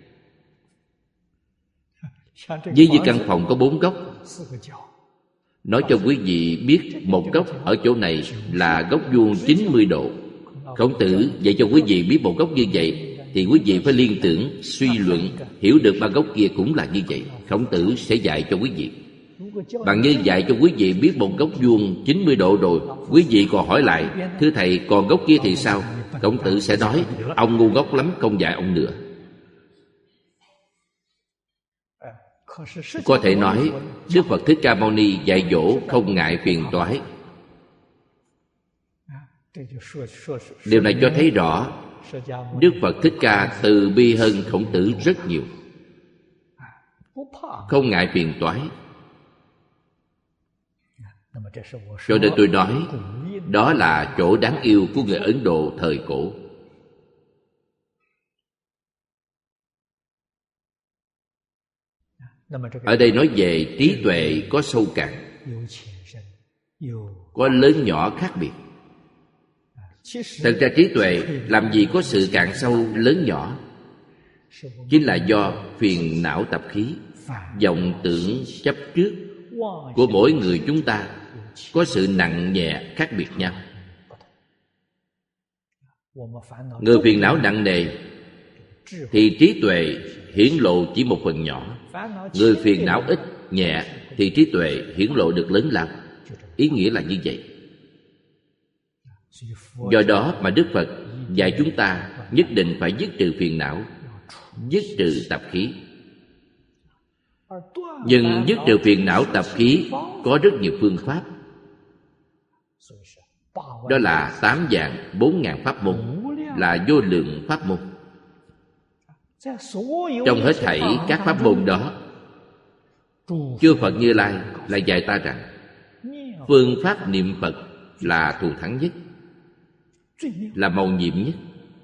Ví như căn phòng có bốn góc, nói cho quý vị biết một góc ở chỗ này là góc vuông chín mươi độ. Khổng Tử dạy cho quý vị biết một góc như vậy thì quý vị phải liên tưởng, suy luận, hiểu được ba góc kia cũng là như vậy. Khổng Tử sẽ dạy cho quý vị. Bạn như dạy cho quý vị biết một góc vuông chín mươi độ rồi, quý vị còn hỏi lại: thưa thầy, còn góc kia thì sao? Khổng Tử sẽ nói: ông ngu ngốc lắm, không dạy ông nữa. Có thể nói Đức Phật Thích Ca Mâu Ni dạy dỗ không ngại phiền toái. Điều này cho thấy rõ Đức Phật Thích Ca từ bi hơn Khổng Tử rất nhiều, không ngại phiền toái. Cho nên tôi nói đó là chỗ đáng yêu của người Ấn Độ thời cổ. Ở đây nói về trí tuệ có sâu cạn, có lớn nhỏ khác biệt. Thật ra trí tuệ làm gì có sự cạn sâu lớn nhỏ, chính là do phiền não tập khí, vọng tưởng chấp trước của mỗi người chúng ta có sự nặng nhẹ khác biệt nhau. Người phiền não nặng nề thì trí tuệ hiển lộ chỉ một phần nhỏ. Người phiền não ít nhẹ thì trí tuệ hiển lộ được lớn lao. Ý nghĩa là như vậy. Do đó mà Đức Phật dạy chúng ta nhất định phải dứt trừ phiền não, dứt trừ tập khí. Nhưng dứt trừ phiền não tập khí có rất nhiều phương pháp. Đó là tám vạn bốn ngàn pháp môn, là vô lượng pháp môn. Trong hết thảy các pháp môn đó, chư Phật Như Lai lại dạy ta rằng phương pháp niệm Phật là thù thắng nhất, là mầu nhiệm nhất.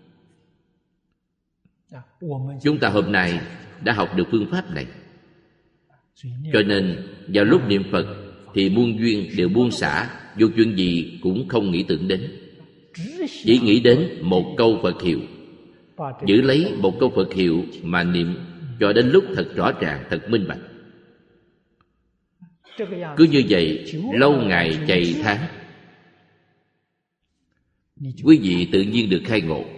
Chúng ta hôm nay đã học được phương pháp này, cho nên vào lúc niệm Phật thì muôn duyên đều buông xả, vô chuyện gì cũng không nghĩ tưởng đến, chỉ nghĩ đến một câu Phật hiệu. Giữ lấy một câu Phật hiệu mà niệm cho đến lúc thật rõ ràng, thật minh bạch. Cứ như vậy lâu ngày chạy tháng, quý vị tự nhiên được khai ngộ,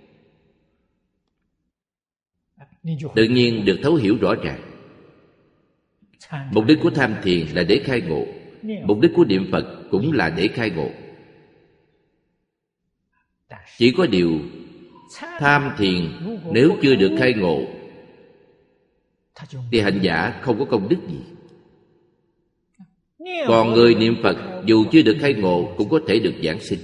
tự nhiên được thấu hiểu rõ ràng. Mục đích của tham thiền là để khai ngộ, mục đích của niệm Phật cũng là để khai ngộ. Chỉ có điều tham thiền nếu chưa được khai ngộ thì hành giả không có công đức gì. Còn người niệm Phật dù chưa được khai ngộ cũng có thể được giảng sinh.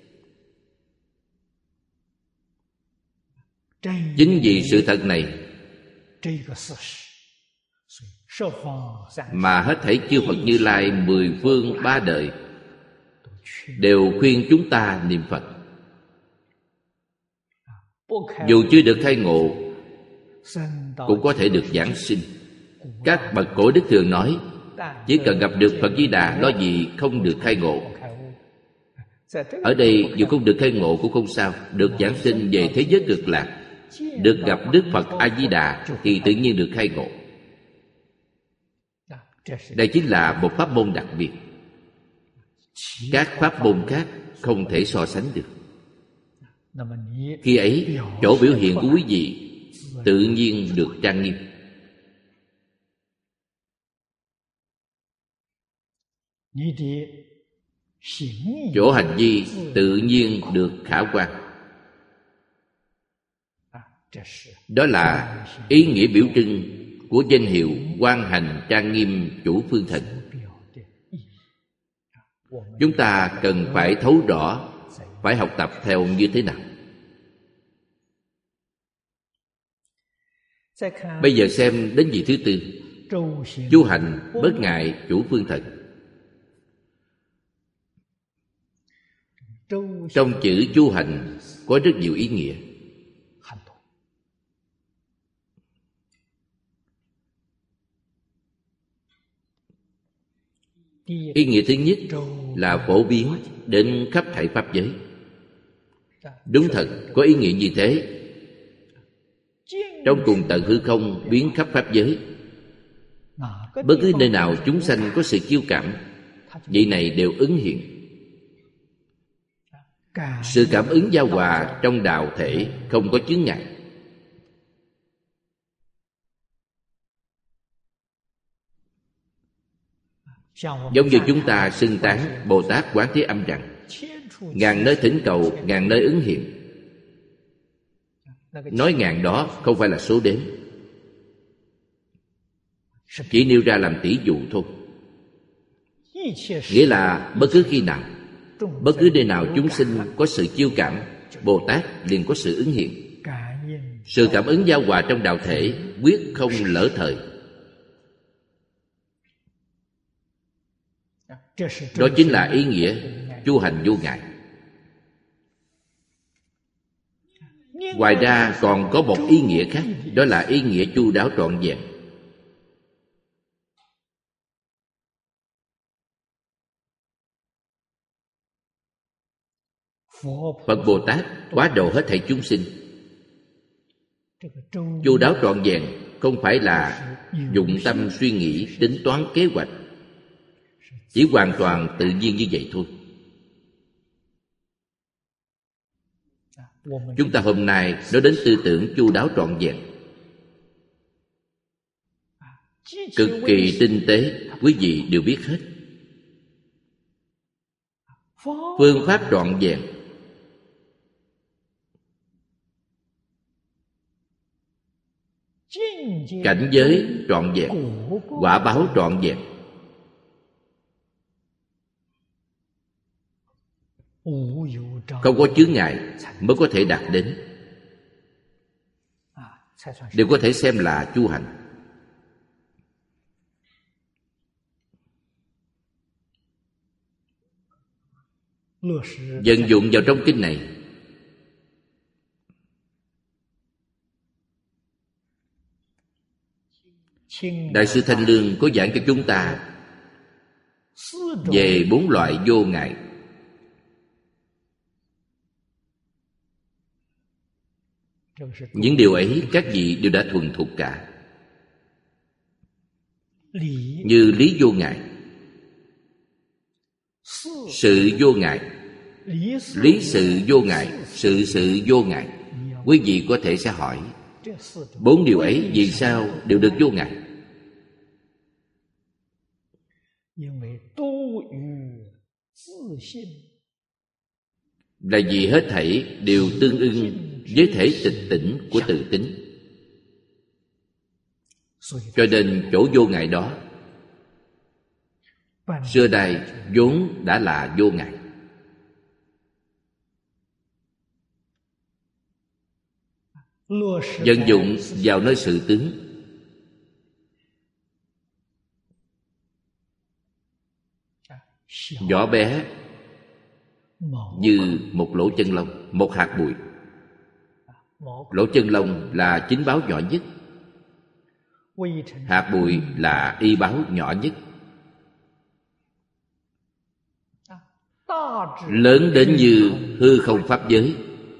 Chính vì sự thật này mà hết thảy chư Phật Như Lai mười phương ba đời đều khuyên chúng ta niệm Phật. Dù chưa được khai ngộ cũng có thể được giảng sinh. Các bậc cổ đức thường nói chỉ cần gặp được Phật Di Đà, lo gì không được khai ngộ. Ở đây dù không được khai ngộ cũng không sao, được giảng sinh về thế giới cực lạc, được gặp Đức Phật A Di Đà thì tự nhiên được khai ngộ. Đây chính là một pháp môn đặc biệt, các pháp môn khác không thể so sánh được. Khi ấy chỗ biểu hiện của quý vị tự nhiên được trang nghiêm. Chỗ hành vi tự nhiên được khả quan. Đó là ý nghĩa biểu trưng của danh hiệu Quan Hành Trang Nghiêm Chủ Phương Thần. Chúng ta cần phải thấu rõ, phải học tập theo như thế nào. Bây giờ xem đến vị thứ tư, chú hành bất ngại Chủ Phương Thần. Trong chữ chú hành có rất nhiều ý nghĩa. Ý nghĩa thứ nhất là phổ biến đến khắp thảy pháp giới. Đúng thật, có ý nghĩa như thế. Trong cùng tận hư không biến khắp pháp giới, bất cứ nơi nào chúng sanh có sự kiêu cảm, vị này đều ứng hiện. Sự cảm ứng giao hòa trong đạo thể không có chướng ngại. Giống như chúng ta xưng tán Bồ Tát Quán Thế Âm rằng ngàn nơi thỉnh cầu, ngàn nơi ứng hiện. Nói ngàn đó không phải là số đếm, chỉ nêu ra làm tỷ dụ thôi. Nghĩa là bất cứ khi nào, bất cứ nơi nào chúng sinh có sự chiêu cảm, Bồ Tát liền có sự ứng hiện. Sự cảm ứng giao hòa trong đạo thể quyết không lỡ thời. Đó chính là ý nghĩa tu hành vô ngại. Ngoài ra còn có một ý nghĩa khác, đó là ý nghĩa chu đáo trọn vẹn. Phật Bồ Tát hóa độ hết thảy chúng sinh. Chu đáo trọn vẹn không phải là dụng tâm suy nghĩ, tính toán kế hoạch, chỉ hoàn toàn tự nhiên như vậy thôi. Chúng ta hôm nay nói đến tư tưởng chu đáo trọn vẹn, cực kỳ tinh tế, quý vị đều biết hết. Phương pháp trọn vẹn, cảnh giới trọn vẹn, quả báo trọn vẹn. Không có chướng ngại mới có thể đạt đến, đều có thể xem là chu hành. Vận dụng vào trong kinh này, Đại sư Thanh Lương có giảng cho chúng ta về bốn loại vô ngại. Những điều ấy các vị đều đã thuần thục cả. Như lý vô ngại, sự vô ngại, lý sự vô ngại, sự sự vô ngại. Quý vị có thể sẽ hỏi, bốn điều ấy vì sao đều được vô ngại? Là vì hết thảy đều tương ưng với thể tịch tỉnh của tự tính. Cho nên chỗ vô ngại đó xưa nay vốn đã là vô ngại. Vận dụng vào nơi sự tướng, nhỏ bé như một lỗ chân lông, một hạt bụi. Lỗ chân lông là chính báo nhỏ nhất, hạt bụi là y báo nhỏ nhất. Lớn đến như hư không pháp giới.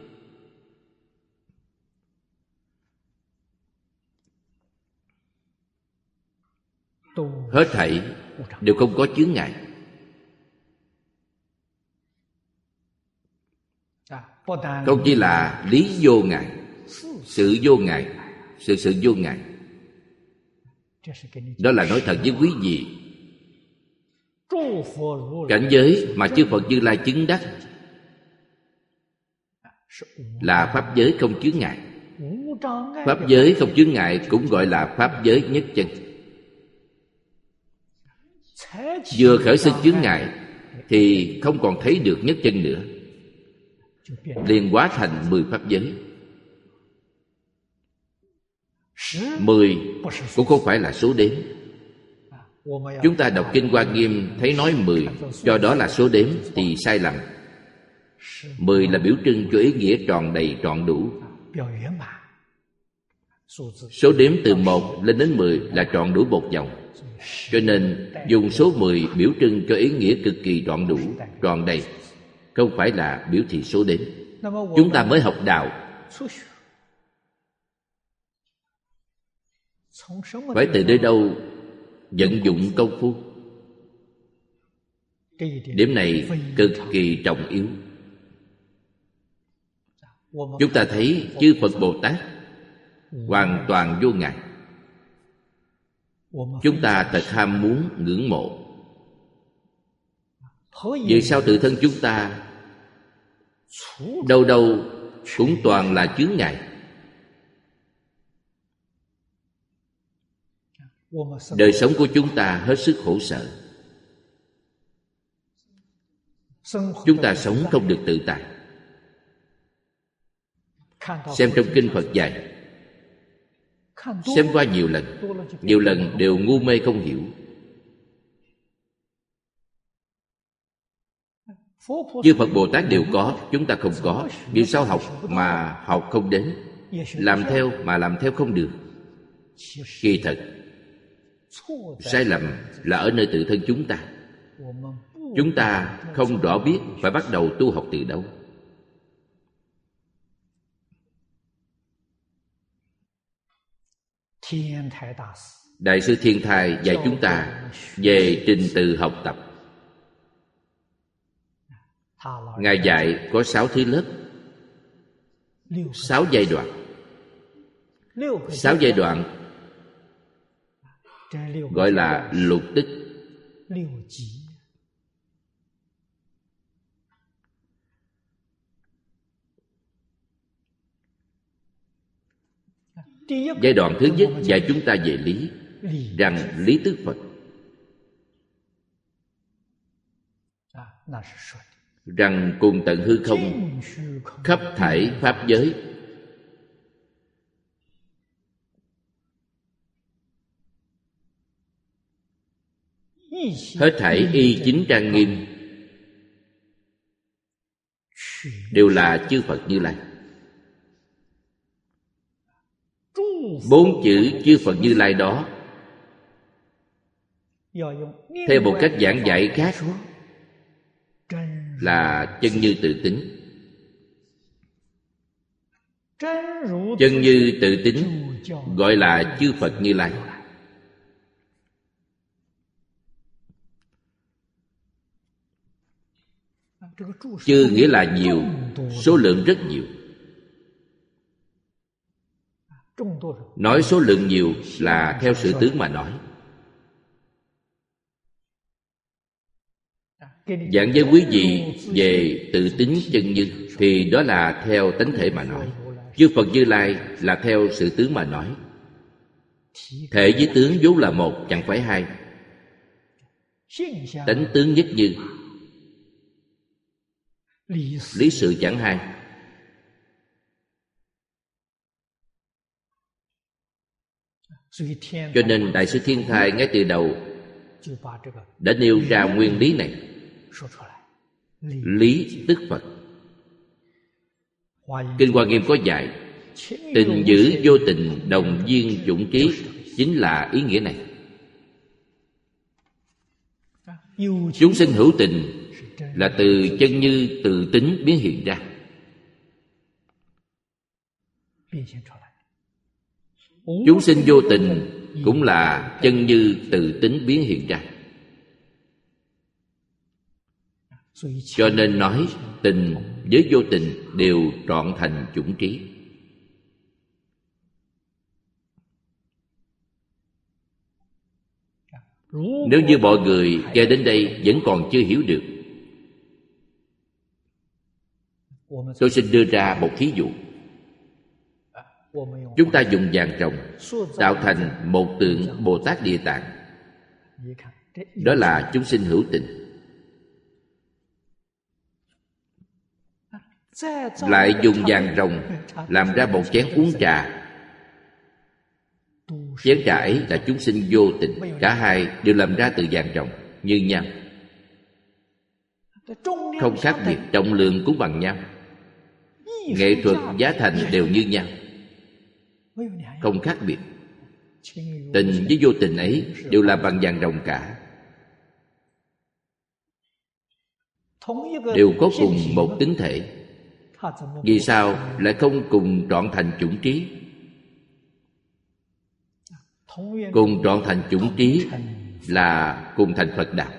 Hết thảy đều không có chướng ngại. Không chỉ là lý vô ngại, sự vô ngại, sự sự vô ngại. Đó là nói thật với quý vị, cảnh giới mà chư Phật Như Lai chứng đắc là pháp giới không chướng ngại. Pháp giới không chướng ngại cũng gọi là pháp giới nhất chân. Vừa khởi sinh chướng ngại thì không còn thấy được nhất chân nữa, liền hóa thành mười pháp giới. Mười cũng không phải là số đếm. Chúng ta đọc kinh Hoa Nghiêm thấy nói mười, cho đó là số đếm thì sai lầm. Mười là biểu trưng cho ý nghĩa tròn đầy trọn đủ. Số đếm từ một lên đến mười là trọn đủ một vòng. Cho nên dùng số mười biểu trưng cho ý nghĩa cực kỳ trọn đủ, tròn đầy, không phải là biểu thị số đếm. Chúng ta mới học đạo, phải từ nơi đâu vận dụng công phu? Điểm này cực kỳ trọng yếu. Chúng ta thấy chư Phật Bồ Tát hoàn toàn vô ngại. Chúng ta thật ham muốn ngưỡng mộ, Vì sao tự thân chúng ta đâu đâu cũng toàn là chướng ngại? Đời sống của chúng ta hết sức khổ sở. Chúng ta sống không được tự tại. Xem trong kinh Phật dạy, xem qua nhiều lần, nhiều lần đều ngu mê không hiểu. Chư Phật Bồ Tát đều có, chúng ta không có. Vì sao học mà học không đến, làm theo mà làm theo không được? Kỳ thật sai lầm là ở nơi tự thân chúng ta. Chúng ta không rõ biết phải bắt đầu tu học từ đâu. Đại sư Thiên Thai dạy chúng ta về trình tự học tập. Ngài dạy có sáu thứ lớp, sáu giai đoạn. Sáu giai đoạn gọi là lục tích. Giai đoạn thứ nhất dạy chúng ta về lý, rằng lý tức Phật, rằng cùng tận hư không, khắp thảy pháp giới, hết thảy y chính trang nghiêm đều là chư Phật Như Lai. Bốn chữ chư Phật Như Lai đó, theo một cách giảng giải khác, là chân như tự tính. Chân như tự tính gọi là chư Phật Như Lai. Chư nghĩa là nhiều, số lượng rất nhiều. Nói số lượng nhiều là theo sự tướng mà nói. Giảng với quý vị về tự tính chân như thì đó là theo tánh thể mà nói. Chư Phật Như Lai là theo sự tướng mà nói. Thể với tướng vốn là một, chẳng phải hai. Tánh tướng nhất như, lý sự chẳng hai. Cho nên Đại sư Thiên Thai ngay từ đầu đã nêu ra nguyên lý này. Lý tức Phật. Kinh Hoa Nghiêm có dạy, tình giữ vô tình đồng viên chủng trí, chính là ý nghĩa này. Chúng sinh hữu tình là từ chân như tự tính biến hiện ra. Chúng sinh vô tình cũng là chân như tự tính biến hiện ra. Cho nên nói tình với vô tình đều trọn thành chủng trí. Nếu như mọi người nghe đến đây vẫn còn chưa hiểu được, tôi xin đưa ra một thí dụ. Chúng ta dùng vàng ròng tạo thành một tượng Bồ Tát Địa Tạng. Đó là chúng sinh hữu tình. Lại dùng vàng ròng làm ra một chén uống trà. Chén trà ấy là chúng sinh vô tình. Cả hai đều làm ra từ vàng ròng, như nhau, không khác biệt, trọng lượng cũng bằng nhau, nghệ thuật giá thành đều như nhau, không khác biệt. Tình với vô tình ấy đều là bằng vàng ròng cả, đều có cùng một tính thể. Vì sao lại không cùng trọn thành chủng trí? Cùng trọn thành chủng trí là cùng thành Phật đạo.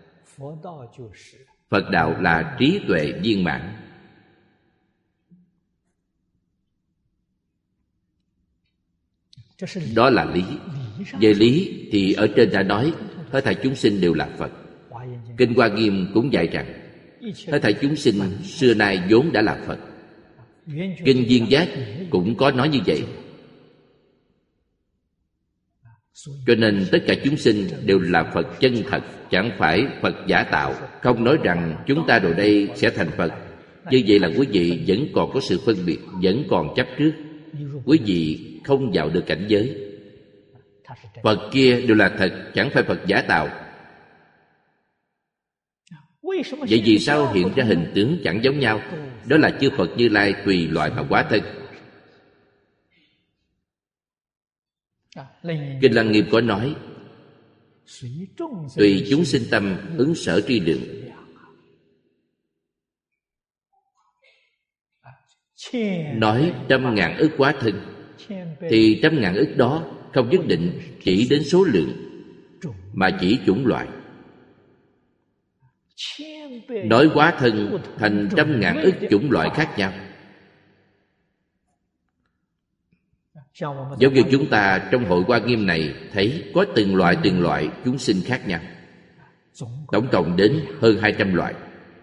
Phật đạo là trí tuệ viên mãn. Đó là lý. Về lý thì ở trên đã nói hết thảy chúng sinh đều là Phật. Kinh Hoa Nghiêm cũng dạy rằng hết thảy chúng sinh xưa nay vốn đã là Phật. Kinh Viên Giác cũng có nói như vậy. Cho nên tất cả chúng sinh đều là Phật chân thật, chẳng phải Phật giả tạo. Không nói rằng chúng ta rồi đây sẽ thành Phật. Như vậy là quý vị vẫn còn có sự phân biệt, vẫn còn chấp trước. Quý vị không vào được cảnh giới. Phật kia đều là thật, chẳng phải Phật giả tạo. Vậy vì sao hiện ra hình tướng chẳng giống nhau? Đó là chư Phật Như Lai tùy loại mà hóa thân. Kinh Lăng Nghiêm có nói: tùy chúng sinh tâm ứng sở tri đường. Nói trăm ngàn ức hóa thân, thì trăm ngàn ức đó không nhất định chỉ đến số lượng, mà chỉ chủng loại. Nói hóa thân thành trăm ngàn ức chủng loại khác nhau. Giống như chúng ta trong hội Hoa Nghiêm này thấy có từng loại từng loại chúng sinh khác nhau, tổng cộng đến hơn hai trăm loại.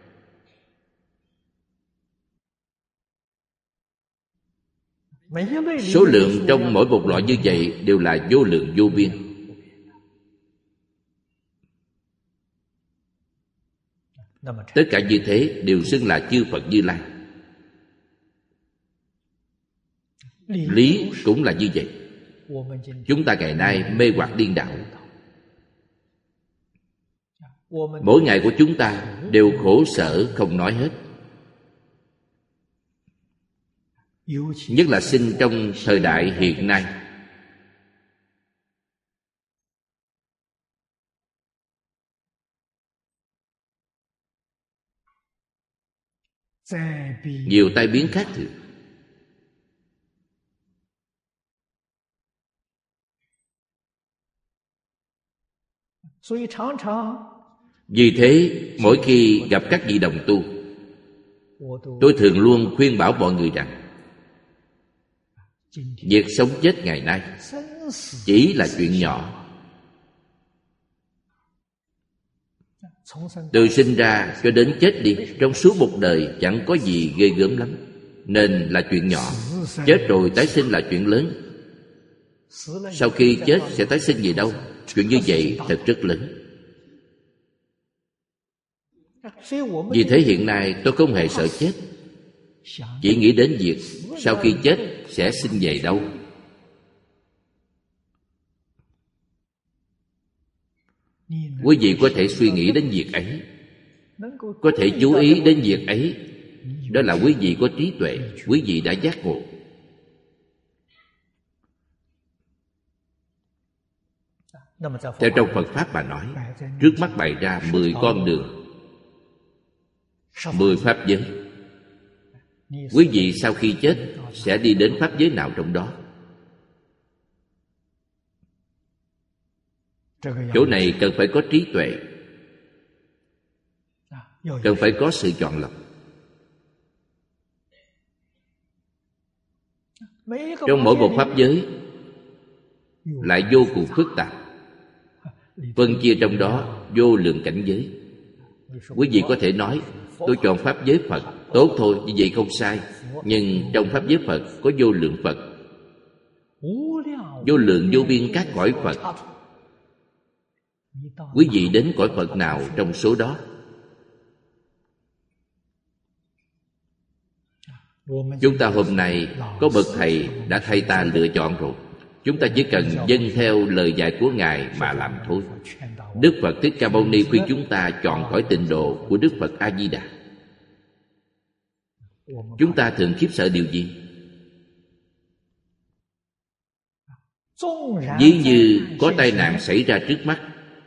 Số lượng trong mỗi một loại như vậy đều là vô lượng vô biên. Tất cả như thế đều xưng là chư Phật Như Lai. Lý cũng là như vậy. Chúng ta ngày nay mê hoặc điên đảo. Mỗi ngày của chúng ta đều khổ sở không nói hết. Nhất là sinh trong thời đại hiện nay. Nhiều tai biến khác thường. Vì thế, mỗi khi gặp các vị đồng tu, tôi thường luôn khuyên bảo mọi người rằng việc sống chết ngày nay chỉ là chuyện nhỏ. Từ sinh ra cho đến chết đi, trong suốt một đời chẳng có gì ghê gớm lắm, nên là chuyện nhỏ. Chết rồi tái sinh là chuyện lớn. Sau khi chết sẽ tái sinh gì đâu? Chuyện như vậy thật rất lớn. Vì thế hiện nay tôi không hề sợ chết, chỉ nghĩ đến việc sau khi chết sẽ sinh về đâu. Quý vị có thể suy nghĩ đến việc ấy, có thể chú ý đến việc ấy. Đó là quý vị có trí tuệ, quý vị đã giác ngộ. Theo trong Phật Pháp mà nói, trước mắt bày ra mười con đường, mười pháp giới. Quý vị sau khi chết sẽ đi đến pháp giới nào trong đó? Chỗ này cần phải có trí tuệ, cần phải có sự chọn lọc. Trong mỗi một pháp giới lại vô cùng phức tạp, phân chia trong đó vô lượng cảnh giới. Quý vị có thể nói tôi chọn pháp giới Phật, tốt thôi, như vậy không sai. Nhưng trong pháp giới Phật có vô lượng Phật, vô lượng vô biên các cõi Phật. Quý vị đến cõi Phật nào trong số đó? Chúng ta hôm nay có bậc thầy đã thay ta lựa chọn rồi. Chúng ta chỉ cần vâng theo lời dạy của Ngài mà làm thôi. Đức Phật Thích Ca Mâu Ni khuyên chúng ta chọn cõi tịnh độ của Đức Phật A Di Đà. Chúng ta thường khiếp sợ điều gì? Ví như có tai nạn xảy ra trước mắt,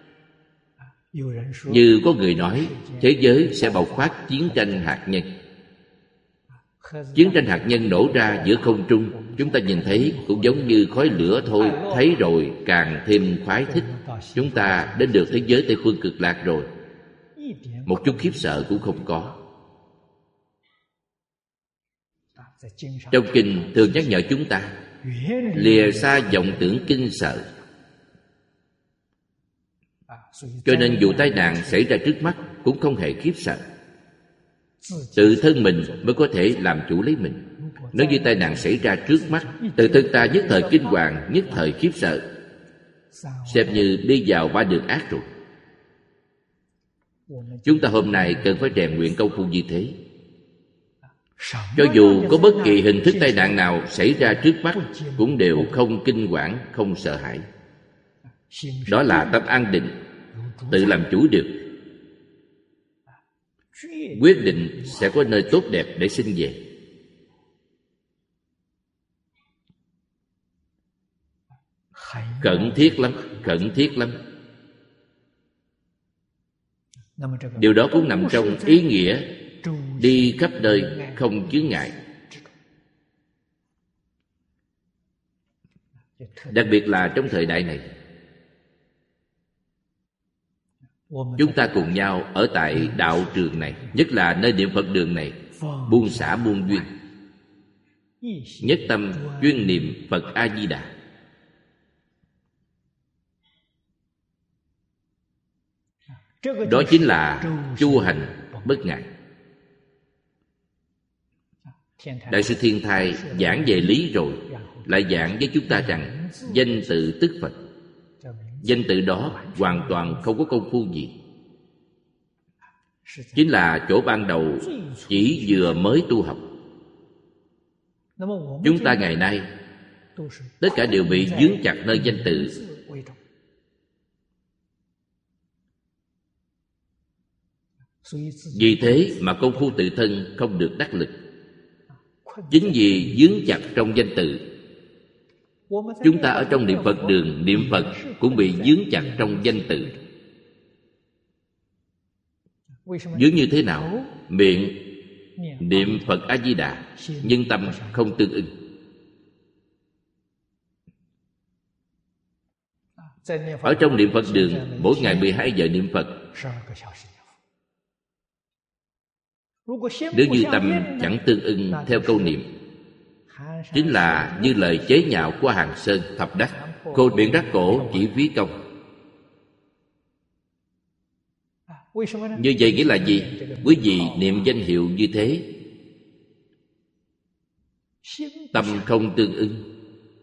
như có người nói thế giới sẽ bộc phát chiến tranh hạt nhân. Chiến tranh hạt nhân nổ ra giữa không trung, chúng ta nhìn thấy cũng giống như khói lửa thôi, thấy rồi càng thêm khoái thích. Chúng ta đến được thế giới Tây Phương Cực Lạc rồi, một chút khiếp sợ cũng không có. Trong kinh thường nhắc nhở chúng ta lìa xa vọng tưởng kinh sợ. Cho nên vụ tai nạn xảy ra trước mắt cũng không hề khiếp sợ. Tự thân mình mới có thể làm chủ lấy mình. Nếu như tai nạn xảy ra trước mắt, tự thân ta nhất thời kinh hoàng, nhất thời khiếp sợ, xem như đi vào ba đường ác rồi. Chúng ta hôm nay cần phải rèn luyện công phu như thế. Cho dù có bất kỳ hình thức tai nạn nào xảy ra trước mắt, cũng đều không kinh quản, không sợ hãi. Đó là tâm an định, tự làm chủ được, quyết định sẽ có nơi tốt đẹp để sinh về. Khẩn thiết lắm, khẩn thiết lắm. Điều đó cũng nằm trong ý nghĩa đi khắp nơi không chướng ngại. Đặc biệt là trong thời đại này, chúng ta cùng nhau ở tại đạo trường này, nhất là nơi niệm Phật đường này, buông xả muôn duyên, nhất tâm chuyên niệm Phật A-di-đà. Đó chính là chu hành bất ngại. Đại sư Thiên Thai giảng về lý rồi, lại giảng với chúng ta rằng danh tự tức Phật. Danh tự đó hoàn toàn không có công phu gì, chính là chỗ ban đầu chỉ vừa mới tu học. Chúng ta ngày nay tất cả đều bị vướng chặt nơi danh tự. Vì thế mà công phu tự thân không được đắc lực. Chính vì vướng chặt trong danh tự, chúng ta ở trong niệm Phật đường niệm Phật cũng bị vướng chặt trong danh tự. Vướng như thế nào? Miệng niệm Phật A-di-đà, nhưng tâm không tương ưng. Ở trong niệm Phật đường, mỗi ngày mười hai giờ niệm Phật. Nếu như tâm chẳng tương ưng theo câu niệm, chính là như lời chế nhạo của Hàng Sơn Thập Đắc: khô biển đắc cổ chỉ phí công. Như vậy nghĩa là gì? Quý vị niệm danh hiệu như thế, tâm không tương ưng.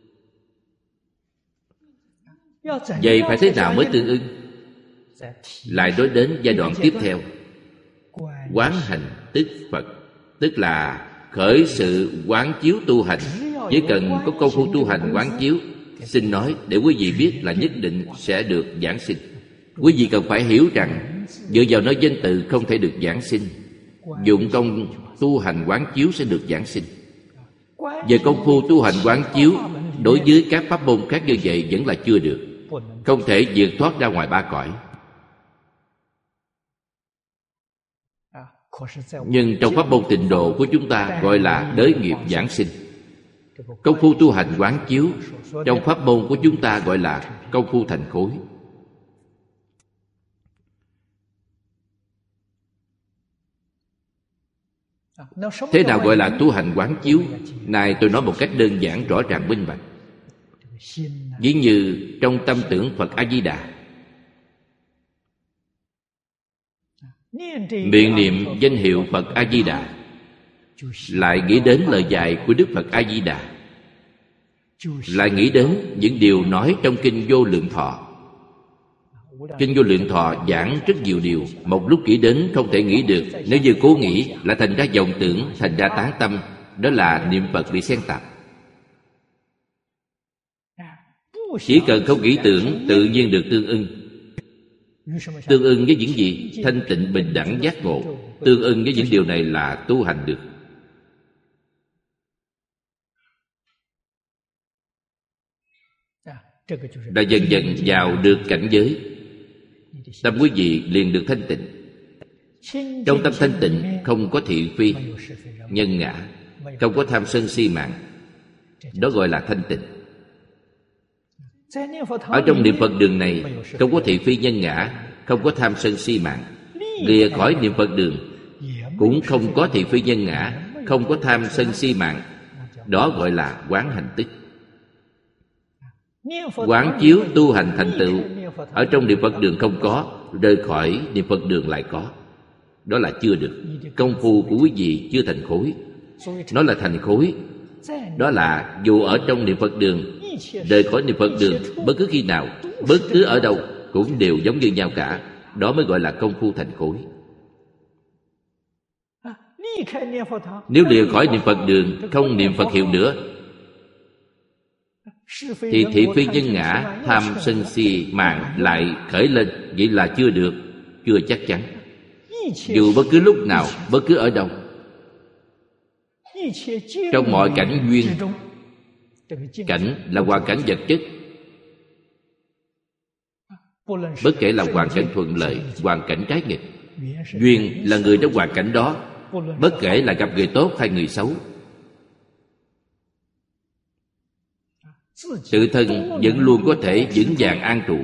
Vậy phải thế nào mới tương ưng? Lại nói đến giai đoạn tiếp theo, quán hành tức Phật, tức là khởi sự quán chiếu tu hành. Chỉ cần có công phu tu hành quán chiếu, xin nói để quý vị biết là nhất định sẽ được giảng sinh. Quý vị cần phải hiểu rằng dựa vào nói danh từ không thể được giảng sinh, dụng công tu hành quán chiếu sẽ được giảng sinh. Về công phu tu hành quán chiếu, đối với các pháp môn khác như vậy vẫn là chưa được, không thể vượt thoát ra ngoài ba cõi. Nhưng trong pháp môn tịnh độ của chúng ta gọi là đới nghiệp giảng sinh. Công phu tu hành quán chiếu trong pháp môn của chúng ta gọi là công phu thành khối. Thế nào gọi là tu hành quán chiếu? Này tôi nói một cách đơn giản, rõ ràng, minh bạch. Ví như trong tâm tưởng Phật A-di-đà, miệng niệm danh hiệu Phật A-di-đà, lại nghĩ đến lời dạy của Đức Phật A-di-đà, lại nghĩ đến những điều nói trong Kinh Vô Lượng Thọ. Kinh Vô Lượng Thọ giảng rất nhiều điều, một lúc nghĩ đến không thể nghĩ được. Nếu như cố nghĩ là thành ra vọng tưởng, thành ra tán tâm. Đó là niệm Phật bị xen tạp. Chỉ cần không nghĩ tưởng, tự nhiên được tương ưng. Tương ưng với những gì? Thanh tịnh, bình đẳng, giác ngộ. Tương ưng với những điều này là tu hành được. Đã dần dần vào được cảnh giới, tâm quý vị liền được thanh tịnh. Trong tâm thanh tịnh không có thị phi, nhân ngã, không có tham sân si mạng. Đó gọi là thanh tịnh. Ở trong niệm Phật đường này không có thị phi nhân ngã, không có tham sân si mạng. Lìa khỏi niệm Phật đường cũng không có thị phi nhân ngã, không có tham sân si mạng. Đó gọi là quán hành tức. Quán chiếu tu hành thành tựu ở trong niệm Phật đường không có, rời khỏi niệm Phật đường lại có. Đó là chưa được. Công phu của quý vị chưa thành khối. Nó là thành khối. Đó là dù ở trong niệm Phật đường, rời khỏi niệm Phật đường, bất cứ khi nào, bất cứ ở đâu cũng đều giống như nhau cả. Đó mới gọi là công phu thành khối. Nếu lìa khỏi niệm Phật đường, không niệm Phật hiệu nữa, thì thị phi nhân ngã, tham sân si mạng lại khởi lên. Vậy là chưa được, chưa chắc chắn. Dù bất cứ lúc nào, bất cứ ở đâu, trong mọi cảnh duyên. Cảnh là hoàn cảnh vật chất. Bất kể là hoàn cảnh thuận lợi, hoàn cảnh trái nghịch. Duyên là người trong hoàn cảnh đó. Bất kể là gặp người tốt hay người xấu, tự thân vẫn luôn có thể vững vàng an trụ,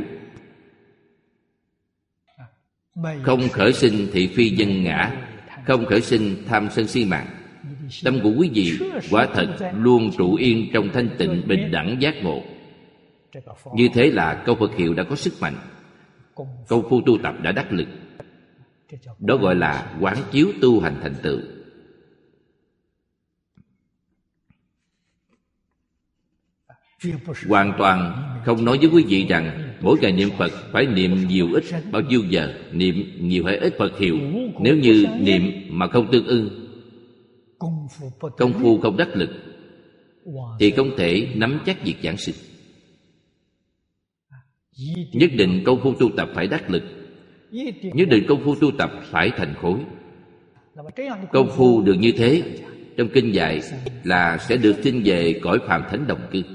không khởi sinh thị phi nhân ngã, không khởi sinh tham sân si mạng. Tâm của quý vị quả thật luôn trụ yên trong thanh tịnh bình đẳng giác ngộ. Như thế là câu Phật hiệu đã có sức mạnh, công phu tu tập đã đắc lực. Đó gọi là quán chiếu tu hành thành tựu. Hoàn toàn không nói với quý vị rằng mỗi ngày niệm Phật phải niệm nhiều ít bao nhiêu giờ, niệm nhiều hay ít Phật hiệu. Nếu như niệm mà không tương ưng, công phu không đắc lực, thì không thể nắm chắc việc giảng sinh. Nhất định công phu tu tập phải đắc lực, nhất định công phu tu tập phải thành khối. Công phu được như thế, trong kinh dạy là sẽ được sinh về cõi phàm thánh đồng cư.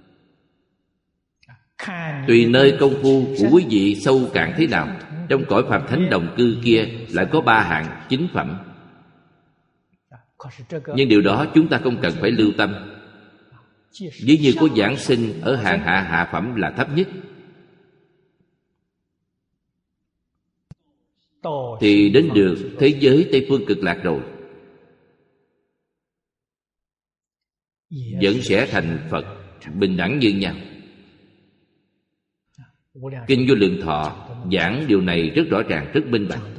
Tùy nơi công phu của quý vị sâu cạn thế nào, trong cõi phàm thánh đồng cư kia lại có ba hạng chính phẩm. Nhưng điều đó chúng ta không cần phải lưu tâm. Ví như có giảng sinh ở hàng hạ hạ phẩm là thấp nhất, thì đến được thế giới Tây Phương Cực Lạc rồi, vẫn sẽ thành Phật bình đẳng như nhau. Kinh Vô Lượng Thọ giảng điều này rất rõ ràng, rất minh bạch.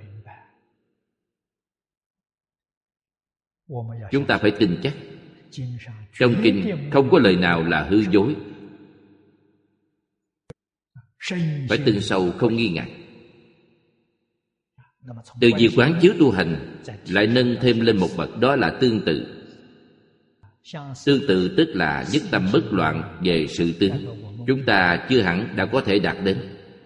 Chúng ta phải tin chắc. Trong kinh không có lời nào là hư dối. Phải tin sâu không nghi ngại. Từ việc quán chiếu tu hành lại nâng thêm lên một bậc, đó là tương tự. Tương tự tức là nhất tâm bất loạn về sự tướng. Chúng ta chưa hẳn đã có thể đạt đến.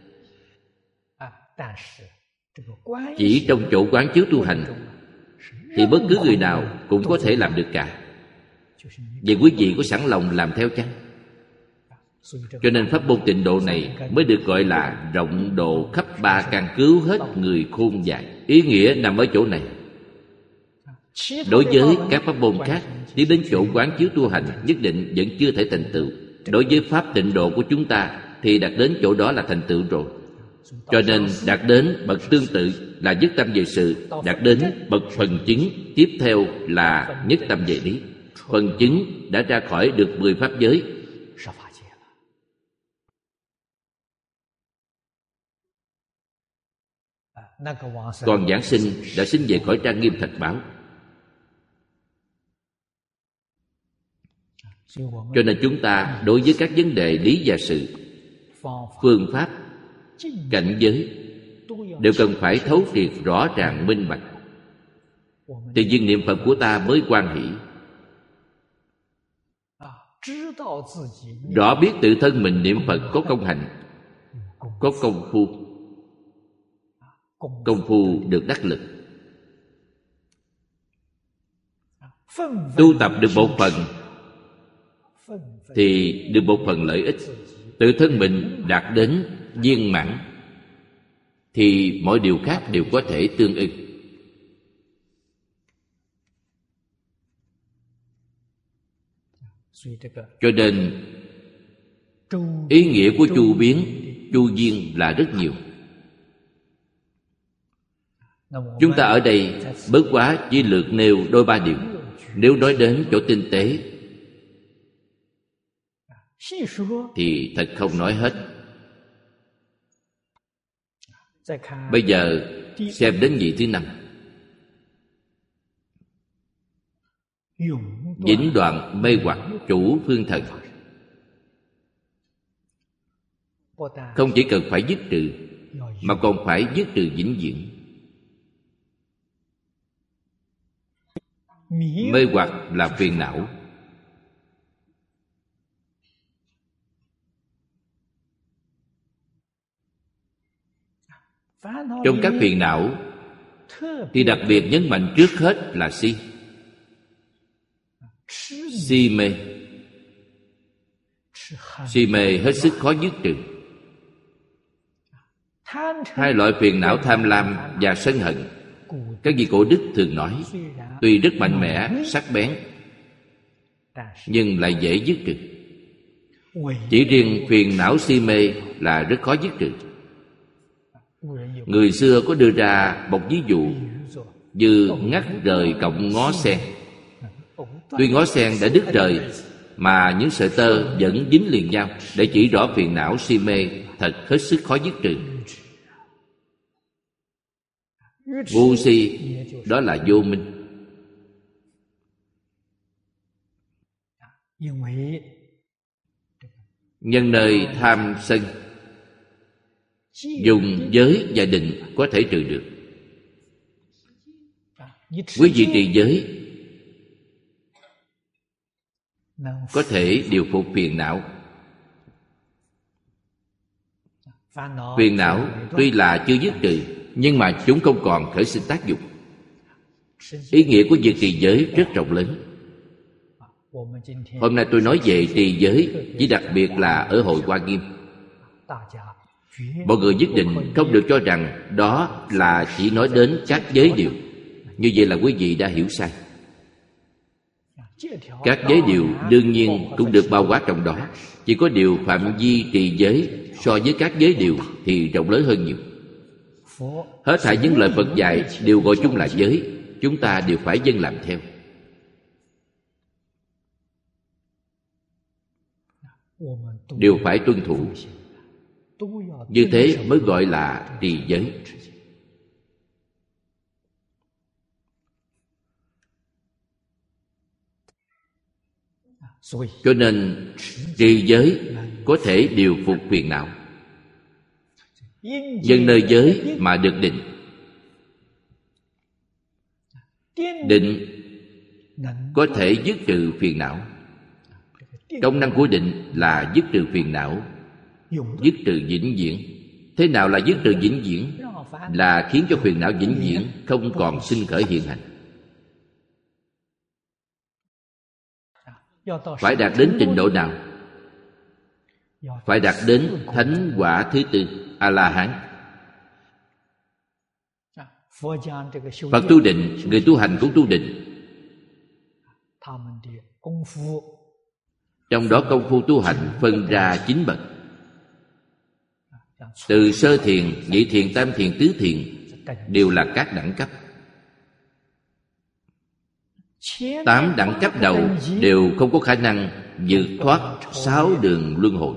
Chỉ trong chỗ quán chiếu tu hành thì bất cứ người nào cũng có thể làm được cả. Vậy quý vị có sẵn lòng làm theo chăng? Cho nên pháp môn tịnh độ này mới được gọi là rộng độ khắp ba căn, cứu hết người khôn dại. Ý nghĩa nằm ở chỗ này. Đối với các pháp môn khác, tiến đến chỗ quán chiếu tu hành nhất định vẫn chưa thể thành tựu. Đối với pháp tịnh độ của chúng ta thì đạt đến chỗ đó là thành tựu rồi. Cho nên đạt đến bậc tương tự là nhất tâm về sự, đạt đến bậc phần chứng tiếp theo là nhất tâm về lý. Phần chứng đã ra khỏi được mười pháp giới. Còn giảng sinh đã sinh về cõi trang nghiêm thạch bảo. Cho nên chúng ta đối với các vấn đề lý và sự, phương pháp, cảnh giới đều cần phải thấu triệt rõ ràng minh bạch, thì viên niệm Phật của ta mới hoan hỷ. Rõ biết tự thân mình niệm Phật có công hành, có công phu, công phu được đắc lực. Tu tập được một phần thì được một phần lợi ích. Tự thân mình đạt đến viên mãn thì mọi điều khác đều có thể tương ưng. Cho nên ý nghĩa của chu biến, chu viên là rất nhiều. Chúng ta ở đây bớt quá chỉ lược nêu đôi ba điều. Nếu nói đến chỗ tinh tế thì thật không nói hết. Bây giờ xem đến vị thứ năm. Vĩnh đoạn mê hoặc chủ phương thần. Không chỉ cần phải dứt trừ, mà còn phải dứt trừ vĩnh viễn. Mê hoặc là phiền não. Trong các phiền não thì đặc biệt nhấn mạnh trước hết là si. Si mê. Si mê hết sức khó dứt trừ. Hai loại phiền não tham lam và sân hận, các vị cổ đức thường nói, tuy rất mạnh mẽ, sắc bén, nhưng lại dễ dứt trừ. Chỉ riêng phiền não si mê là rất khó dứt trừ. Người xưa có đưa ra một ví dụ như ngắt rời cọng ngó sen. Tuy ngó sen đã đứt rời, mà những sợi tơ vẫn dính liền nhau, để chỉ rõ phiền não si mê thật hết sức khó dứt trừ. Ngu si đó là vô minh. Nhân nơi tham sân, dùng giới và định có thể trừ được. Quý vị trì giới có thể điều phục phiền não. Phiền não tuy là chưa dứt trừ, nhưng mà chúng không còn khởi sinh tác dụng. Ý nghĩa của việc trì giới rất rộng lớn. Hôm nay tôi nói về trì giới, chỉ đặc biệt là ở hội Hoa Nghiêm. Mọi người nhất định không được cho rằng đó là chỉ nói đến các giới điều. Như vậy là quý vị đã hiểu sai. Các giới điều đương nhiên cũng được bao quát trong đó. Chỉ có điều phạm vi trì giới so với các giới điều thì rộng lớn hơn nhiều. Hết thảy những lời Phật dạy đều gọi chung là giới, chúng ta đều phải vâng làm theo. Đều phải tuân thủ. Như thế mới gọi là trì giới. Cho nên trì giới có thể điều phục phiền não. Dân nơi giới mà được định. Định có thể dứt trừ phiền não. Công năng của định là dứt trừ phiền não, dứt trừ vĩnh viễn. Thế nào là dứt trừ vĩnh viễn? Là khiến cho phiền não vĩnh viễn không còn sinh khởi hiện hành. Phải đạt đến trình độ nào? Phải đạt đến thánh quả thứ tư, A-la-hán. Phật tu định, người tu hành cũng tu định. Trong đó công phu tu hành phân ra chín bậc. Từ sơ thiền, nhị thiền, tam thiền, tứ thiền đều là các đẳng cấp. Tám đẳng cấp đầu đều không có khả năng vượt thoát sáu đường luân hồi.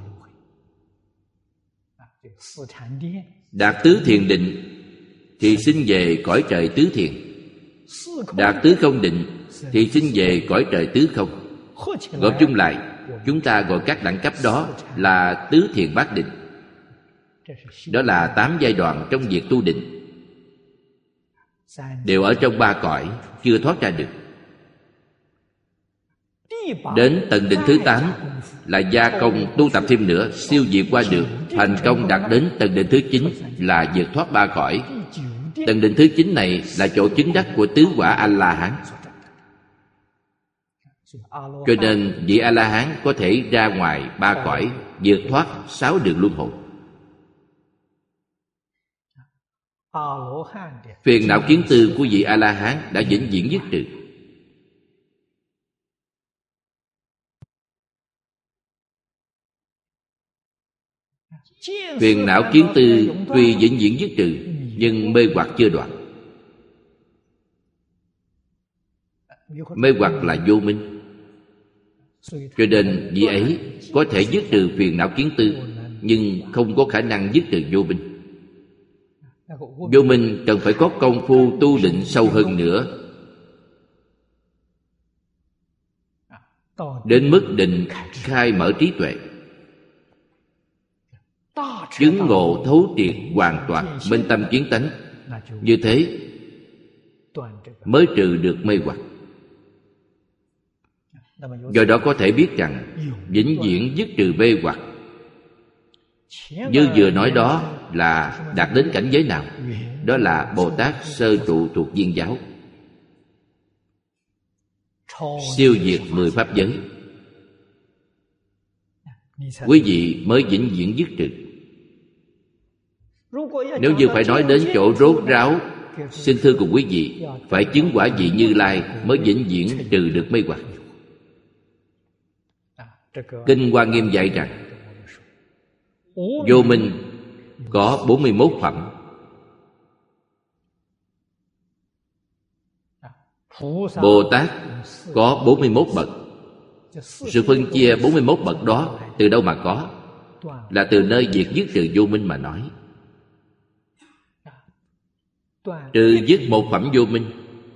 Đạt tứ thiền định thì sinh về cõi trời tứ thiền. Đạt tứ không định thì sinh về cõi trời tứ không. Gọi chung lại, chúng ta gọi các đẳng cấp đó là tứ thiền bát định. Đó là tám giai đoạn trong việc tu định, đều ở trong ba cõi, chưa thoát ra được. Đến tầng định thứ tám là gia công tu tập thêm nữa, siêu diệt qua được, thành công đạt đến tầng định thứ chín là vượt thoát ba cõi. Tầng định thứ chín này là chỗ chứng đắc của tứ quả A-la-hán. Cho nên vị A-la-hán có thể ra ngoài ba cõi, vượt thoát sáu đường luân hồi. Phiền não kiến tư của vị A-la-hán đã vĩnh viễn dứt trừ. Phiền não kiến tư tuy vĩnh viễn dứt trừ, nhưng mê hoặc chưa đoạn. Mê hoặc là vô minh. Cho nên vị ấy có thể dứt trừ phiền não kiến tư, nhưng không có khả năng dứt trừ vô minh. Vô minh cần phải có công phu tu định sâu hơn nữa, đến mức định khai mở trí tuệ, chứng ngộ thấu triệt hoàn toàn minh tâm kiến tánh. Như thế mới trừ được mê hoặc. Do đó có thể biết rằng vĩnh viễn dứt trừ mê hoặc. Như vừa nói đó là đạt đến cảnh giới nào? Đó là Bồ Tát sơ trụ thuộc Viên giáo, siêu diệt mười pháp giới. Quý vị mới vĩnh viễn dứt trừ. Nếu như phải nói đến chỗ rốt ráo, xin thưa cùng quý vị, phải chứng quả vị Như Lai mới vĩnh viễn trừ được mê hoặc. Kinh Hoa Nghiêm dạy rằng vô minh có bốn mươi mốt phẩm. Bồ Tát có bốn mươi mốt bậc. Sự phân chia bốn mươi mốt bậc đó từ đâu mà có? Là từ nơi việc dứt trừ vô minh mà nói. Trừ dứt một phẩm vô minh,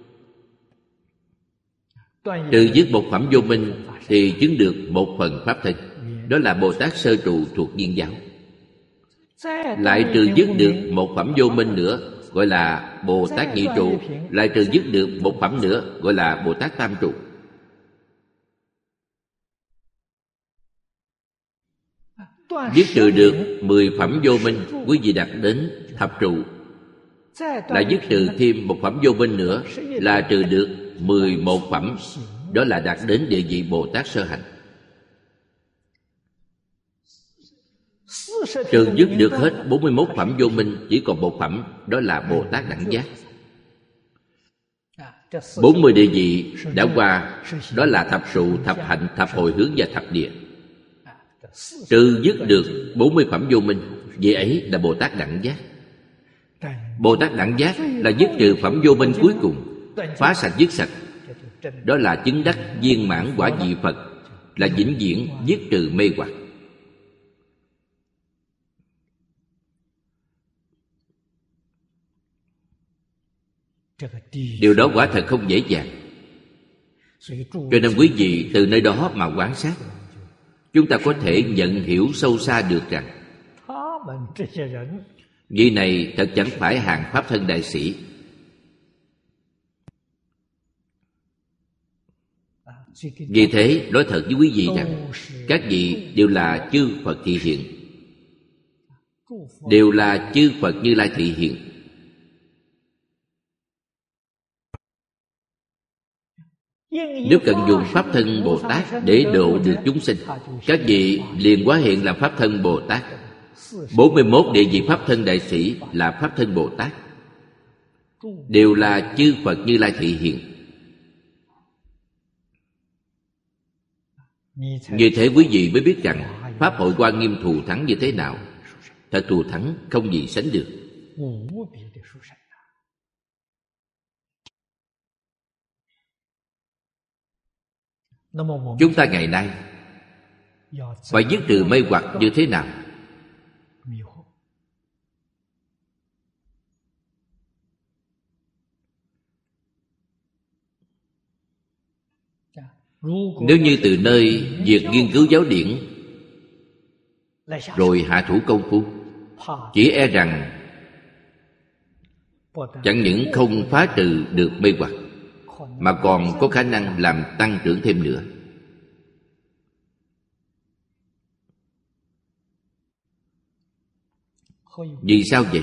trừ dứt một phẩm vô minh thì chứng được một phần pháp thân. Đó là Bồ Tát sơ trụ thuộc Viên giáo. Lại trừ dứt được một phẩm vô minh nữa, gọi là Bồ Tát nhị trụ. Lại trừ dứt được một phẩm nữa, gọi là Bồ Tát tam trụ. Dứt trừ được mười phẩm vô minh, quý vị đạt đến thập trụ. Lại dứt trừ thêm một phẩm vô minh nữa, là trừ được mười một phẩm. Đó là đạt đến địa vị Bồ Tát sơ hạnh. Trừ dứt được hết bốn mươi mốt phẩm vô minh, chỉ còn một phẩm, đó là Bồ Tát đẳng giác. bốn mươi địa vị đã qua, đó là thập trụ, thập hạnh, thập hồi hướng và thập địa. Trừ dứt được bốn mươi phẩm vô minh, vậy ấy là Bồ Tát đẳng giác. Bồ Tát đẳng giác là dứt trừ phẩm vô minh cuối cùng, phá sạch dứt sạch. Đó là chứng đắc viên mãn quả vị Phật, là vĩnh viễn dứt trừ mê hoặc. Điều đó quả thật không dễ dàng. Cho nên quý vị từ nơi đó mà quan sát, chúng ta có thể nhận hiểu sâu xa được rằng vị này thật chẳng phải hàng pháp thân đại sĩ. Vì thế nói thật với quý vị rằng các vị đều là chư Phật thị hiện, đều là chư Phật Như Lai thị hiện. Nếu cần dùng pháp thân Bồ Tát để độ được chúng sinh, các vị liền hóa hiện làm pháp thân Bồ Tát. Bốn mươi mốt địa vị pháp thân đại sĩ là pháp thân Bồ Tát, đều là chư Phật Như Lai thị hiện. Như thế quý vị mới biết rằng Pháp hội Hoa Nghiêm thù thắng như thế nào. Thật thù thắng không gì sánh được. Chúng ta ngày nay phải dứt trừ mê hoặc như thế nào? Nếu như từ nơi việc nghiên cứu giáo điển rồi hạ thủ công phu, chỉ e rằng chẳng những không phá trừ được mê hoặc, mà còn có khả năng làm tăng trưởng thêm nữa. Vì sao vậy?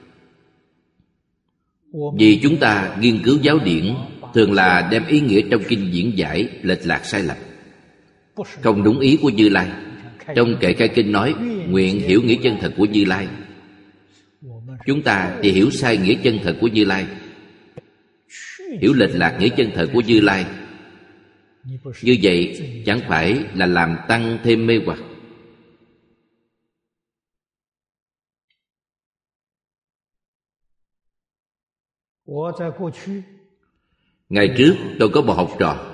Vì chúng ta nghiên cứu giáo điển thường là đem ý nghĩa trong kinh diễn giải lệch lạc sai lầm, không đúng ý của Như Lai. Trong kệ khai kinh nói nguyện hiểu nghĩa chân thật của Như Lai, chúng ta thì hiểu sai nghĩa chân thật của Như Lai, hiểu lệch lạc nghĩa chân thật của Như Lai. Như vậy chẳng phải là làm tăng thêm mê hoặc. Ngày trước tôi có một học trò,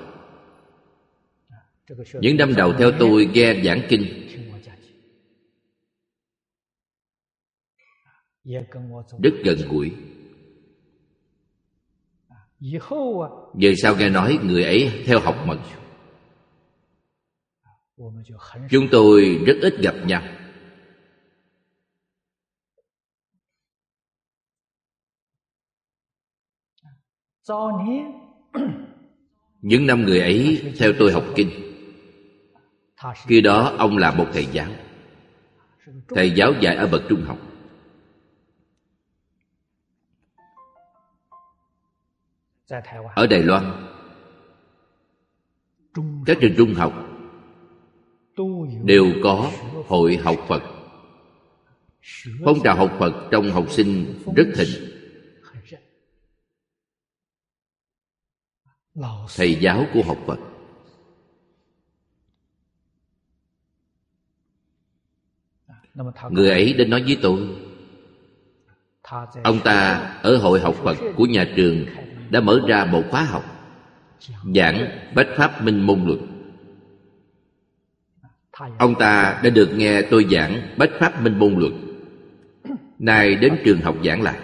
những năm đầu theo tôi nghe giảng kinh, rất gần gũi. Về sau nghe nói người ấy theo học mật, chúng tôi rất ít gặp nhau. Những năm người ấy theo tôi học kinh, khi đó ông là một thầy giáo. Thầy giáo dạy ở bậc trung học. Ở Đài Loan, các trường trung học đều có hội học Phật. Phong trào học Phật trong học sinh rất thịnh. Thầy giáo của học Phật, người ấy đến nói với tôi, ông ta ở hội học Phật của nhà trường đã mở ra một khóa học giảng Bách Pháp Minh Môn Luận. Ông ta đã được nghe tôi giảng Bách Pháp Minh Môn Luận, nay đến trường học giảng lại.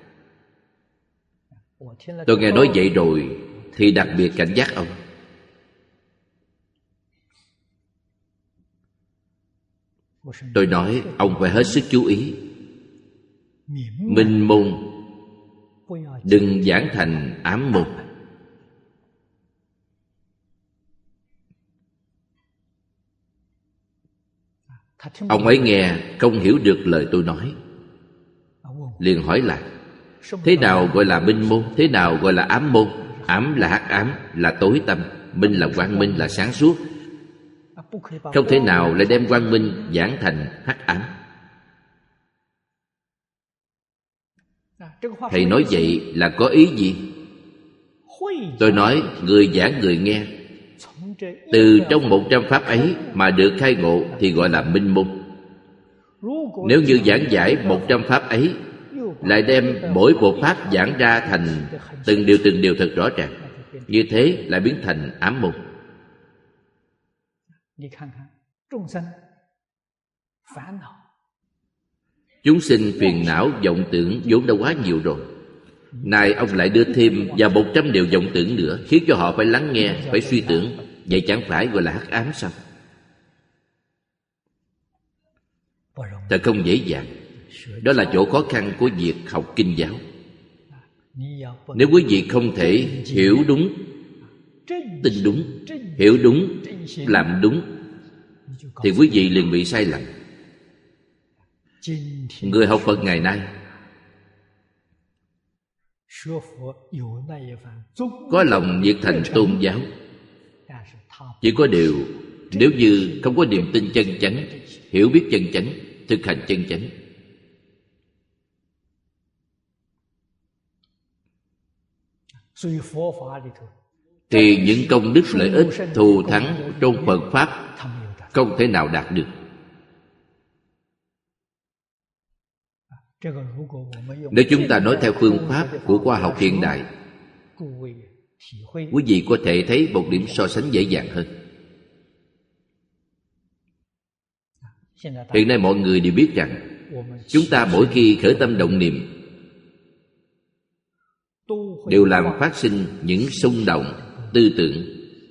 Tôi nghe nói vậy rồi thì đặc biệt cảnh giác ông. Tôi nói ông phải hết sức chú ý. Minh môn đừng giảng thành ám môn. Ông ấy nghe không hiểu được lời tôi nói, liền hỏi lại, thế nào gọi là minh môn, thế nào gọi là ám môn? Ám là hắc ám, là tối tăm. Minh là quang minh, là sáng suốt. Không thể nào lại đem quang minh giảng thành hắc ám. Thầy nói vậy là có ý gì? Tôi nói người giảng người nghe, từ trong một trăm pháp ấy mà được khai ngộ thì gọi là minh môn. Nếu như giảng giải một trăm pháp ấy, lại đem mỗi bộ pháp giảng ra thành từng điều từng điều thật rõ ràng, như thế lại biến thành ám môn. Chúng sinh phiền não vọng tưởng vốn đã quá nhiều rồi, nay ông lại đưa thêm vào một trăm điều vọng tưởng nữa, khiến cho họ phải lắng nghe, phải suy tưởng. Vậy chẳng phải gọi là hắc ám sao? Thật không dễ dàng. Đó là chỗ khó khăn của việc học kinh giáo. Nếu quý vị không thể hiểu đúng, tin đúng, hiểu đúng, làm đúng, thì quý vị liền bị sai lầm. Người học Phật ngày nay có lòng nhiệt thành tôn giáo, chỉ có điều nếu như không có niềm tin chân chánh, hiểu biết chân chánh, thực hành chân chánh, thì những công đức lợi ích thù thắng trong Phật Pháp không thể nào đạt được. Nếu chúng ta nói theo phương pháp của khoa học hiện đại, quý vị có thể thấy một điểm so sánh dễ dàng hơn. Hiện nay mọi người đều biết rằng chúng ta mỗi khi khởi tâm động niệm đều làm phát sinh những xung động tư tưởng.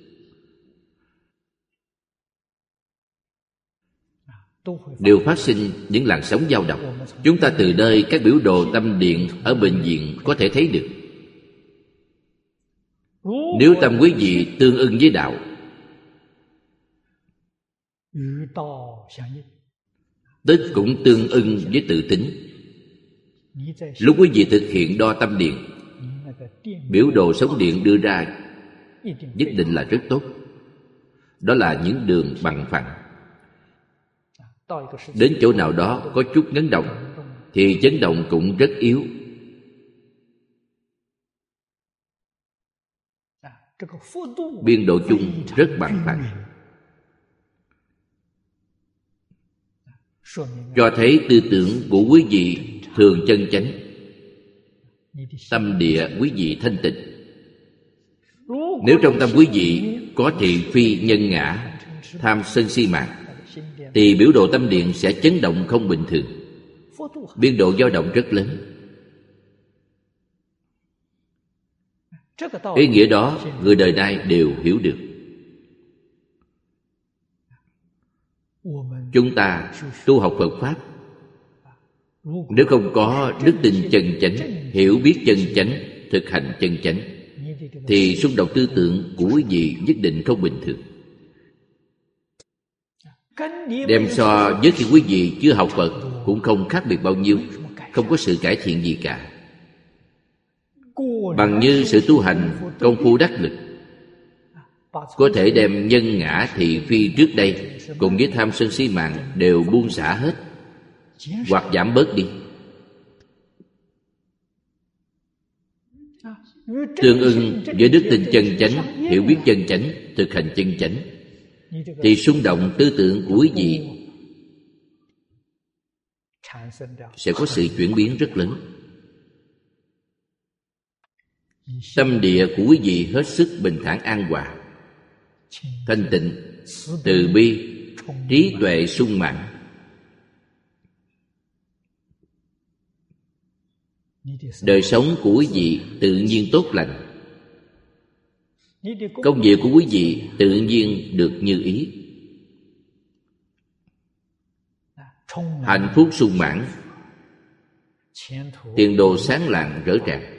Đều phát sinh những làn sóng dao động. Chúng ta từ nơi các biểu đồ tâm điện ở bệnh viện có thể thấy được. Nếu tâm quý vị tương ưng với đạo, tức cũng tương ưng với tự tính, lúc quý vị thực hiện đo tâm điện, biểu đồ sóng điện đưa ra nhất định là rất tốt. Đó là những đường bằng phẳng. Đến chỗ nào đó có chút ngấn động thì chấn động cũng rất yếu. Biên độ chung rất bằng phẳng, cho thấy tư tưởng của quý vị thường chân chánh, tâm địa quý vị thanh tịnh. Nếu trong tâm quý vị có thị phi nhân ngã, tham sân si mạng, thì biểu đồ tâm điện sẽ chấn động không bình thường. biên độ dao động rất lớn. Ý nghĩa đó người đời nay đều hiểu được. Chúng ta tu học Phật Pháp, nếu không có đức tin chân chánh, hiểu biết chân chánh, thực hành chân chánh, thì xung động tư tưởng của quý vị nhất định không bình thường. Đem so với khi quý vị chưa học Phật cũng không khác biệt bao nhiêu, không có sự cải thiện gì cả. Bằng như sự tu hành công phu đắc lực, có thể đem nhân ngã thị phi trước đây cùng với tham sân si mạng đều buông xả hết, hoặc giảm bớt đi. Tương ưng với đức tin chân chánh, hiểu biết chân chánh, thực hành chân chánh, thì xung động tư tưởng của quý vị sẽ có sự chuyển biến rất lớn. Tâm địa của quý vị hết sức bình thản an hòa, thanh tịnh, từ bi, trí tuệ sung mãn. Đời sống của quý vị tự nhiên tốt lành, công việc của quý vị tự nhiên được như ý, hạnh phúc sung mãn, tiền đồ sáng lạng rỡ ràng.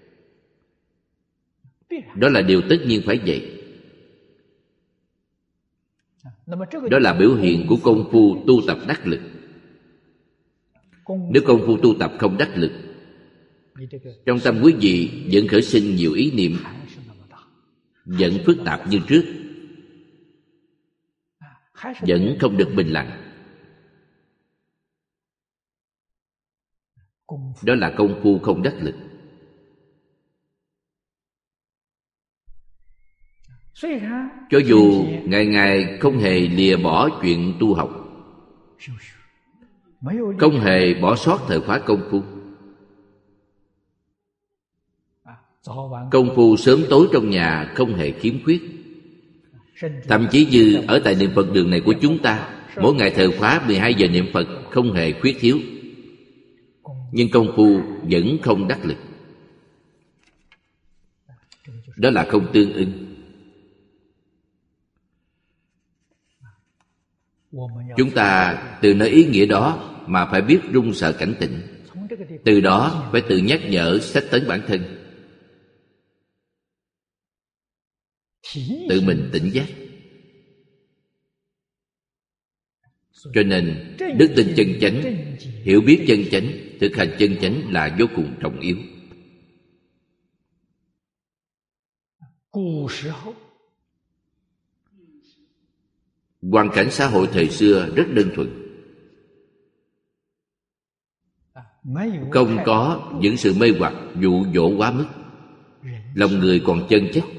Đó là điều tất nhiên phải vậy. Đó là biểu hiện của công phu tu tập đắc lực. Nếu công phu tu tập không đắc lực, trong tâm quý vị vẫn khởi sinh nhiều ý niệm, vẫn phức tạp như trước, vẫn không được bình lặng. Đó là công phu không đắc lực. Cho dù ngày ngày không hề lìa bỏ chuyện tu học, không hề bỏ sót thời khóa công phu, công phu sớm tối trong nhà không hề khiếm khuyết. Thậm chí như ở tại niệm Phật đường này của chúng ta, mỗi ngày thời khóa mười hai giờ niệm Phật không hề khuyết thiếu, nhưng công phu vẫn không đắc lực. Đó là không tương ưng. Chúng ta từ nơi ý nghĩa đó mà phải biết run sợ cảnh tỉnh. Từ đó phải tự nhắc nhở sách tấn bản thân, tự mình tỉnh giác. Cho nên đức tin chân chánh, hiểu biết chân chánh, thực hành chân chánh là vô cùng trọng yếu. Hoàn cảnh xã hội thời xưa rất đơn thuần, không có những sự mê hoặc dụ dỗ quá mức, lòng người còn chân chất.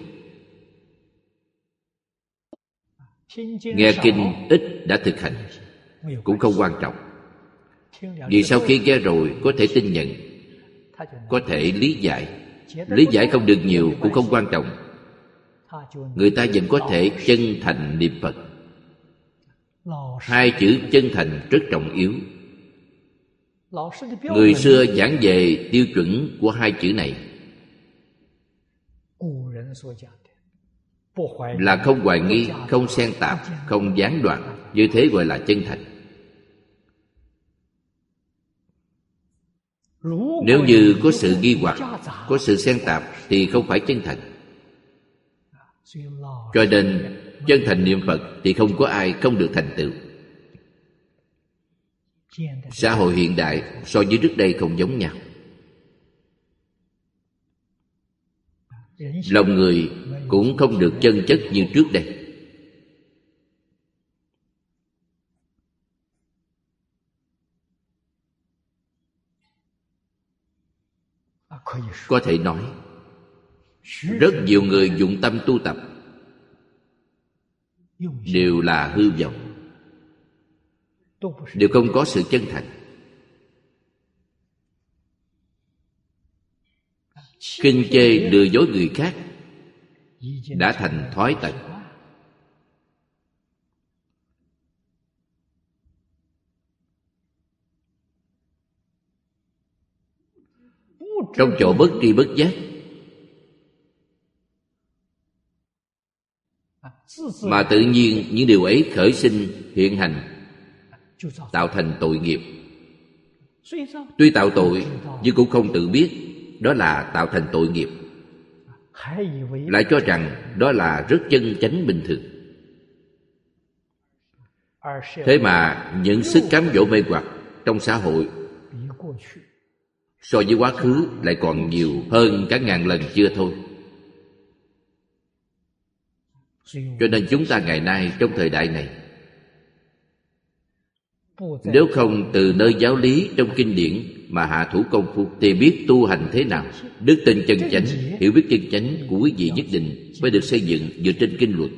Nghe kinh ít đã thực hành cũng không quan trọng, vì sau khi nghe rồi có thể tin nhận, có thể lý giải. Lý giải không được nhiều cũng không quan trọng, người ta vẫn có thể chân thành niệm Phật. Hai chữ chân thành rất trọng yếu. Người xưa giảng về tiêu chuẩn của hai chữ này là không hoài nghi, không xen tạp, không gián đoạn. Như thế gọi là chân thành. Nếu như có sự nghi hoặc, có sự xen tạp thì không phải chân thành. Cho nên chân thành niệm Phật thì không có ai không được thành tựu. Xã hội hiện đại so với trước đây không giống nhau. Lòng người cũng không được chân chất như trước đây. Có thể nói rất nhiều người dụng tâm tu tập đều là hư vọng, đều không có sự chân thành. Khinh chê lừa dối người khác đã thành thói tật. trong chỗ bất tri bất giác, mà tự nhiên những điều ấy khởi sinh hiện hành, tạo thành tội nghiệp. Tuy tạo tội nhưng cũng không tự biết đó là tạo thành tội nghiệp, lại cho rằng đó là rất chân chánh bình thường. Thế mà những sức cám dỗ mê hoặc trong xã hội so với quá khứ lại còn nhiều hơn cả ngàn lần chưa thôi. Cho nên chúng ta ngày nay trong thời đại này, nếu không từ nơi giáo lý trong kinh điển mà hạ thủ công phu, thì biết tu hành thế nào. Đức tin chân chánh, hiểu biết chân chánh của quý vị nhất định phải được xây dựng dựa trên kinh luật.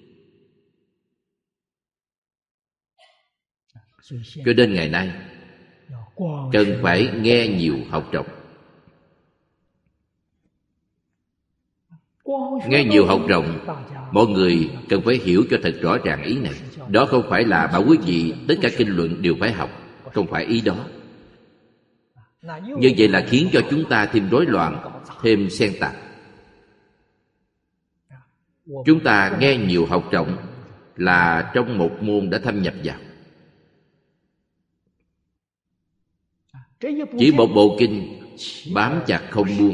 Cho nên ngày nay cần phải nghe nhiều học rộng. Nghe nhiều học rộng, mọi người cần phải hiểu cho thật rõ ràng ý này. Đó không phải là bảo quý vị tất cả kinh luận đều phải học, không phải ý đó. Như vậy là khiến cho chúng ta thêm rối loạn, thêm xen tạp. Chúng ta nghe nhiều học rộng là trong một môn đã thâm nhập vào. Chỉ một bộ kinh bám chặt không buông.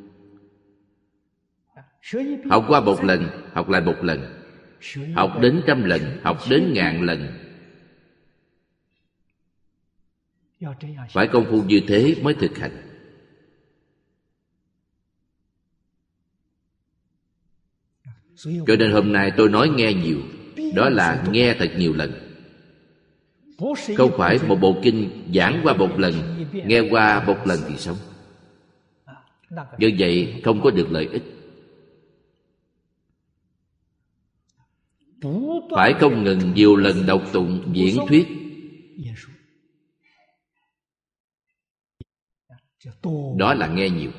Học qua một lần, học lại một lần, học đến trăm lần, học đến ngàn lần. Phải công phu như thế mới thực hành. Cho nên hôm nay tôi nói nghe nhiều, đó là nghe thật nhiều lần. Không phải một bộ kinh giảng qua một lần, nghe qua một lần thì xong. Như vậy không có được lợi ích. Phải không ngừng nhiều lần đọc tụng diễn thuyết. Đó là nghe nhiều.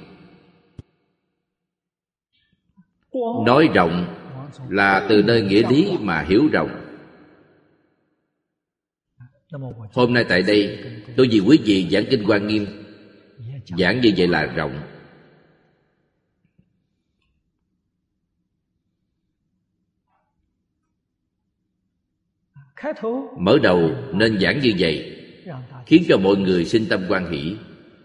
Nói rộng là từ nơi nghĩa lý mà hiểu rộng. Hôm nay tại đây tôi vì quý vị giảng kinh Hoa Nghiêm, giảng như vậy là rộng. Mở đầu nên giảng như vậy, khiến cho mọi người sinh tâm hoan hỷ,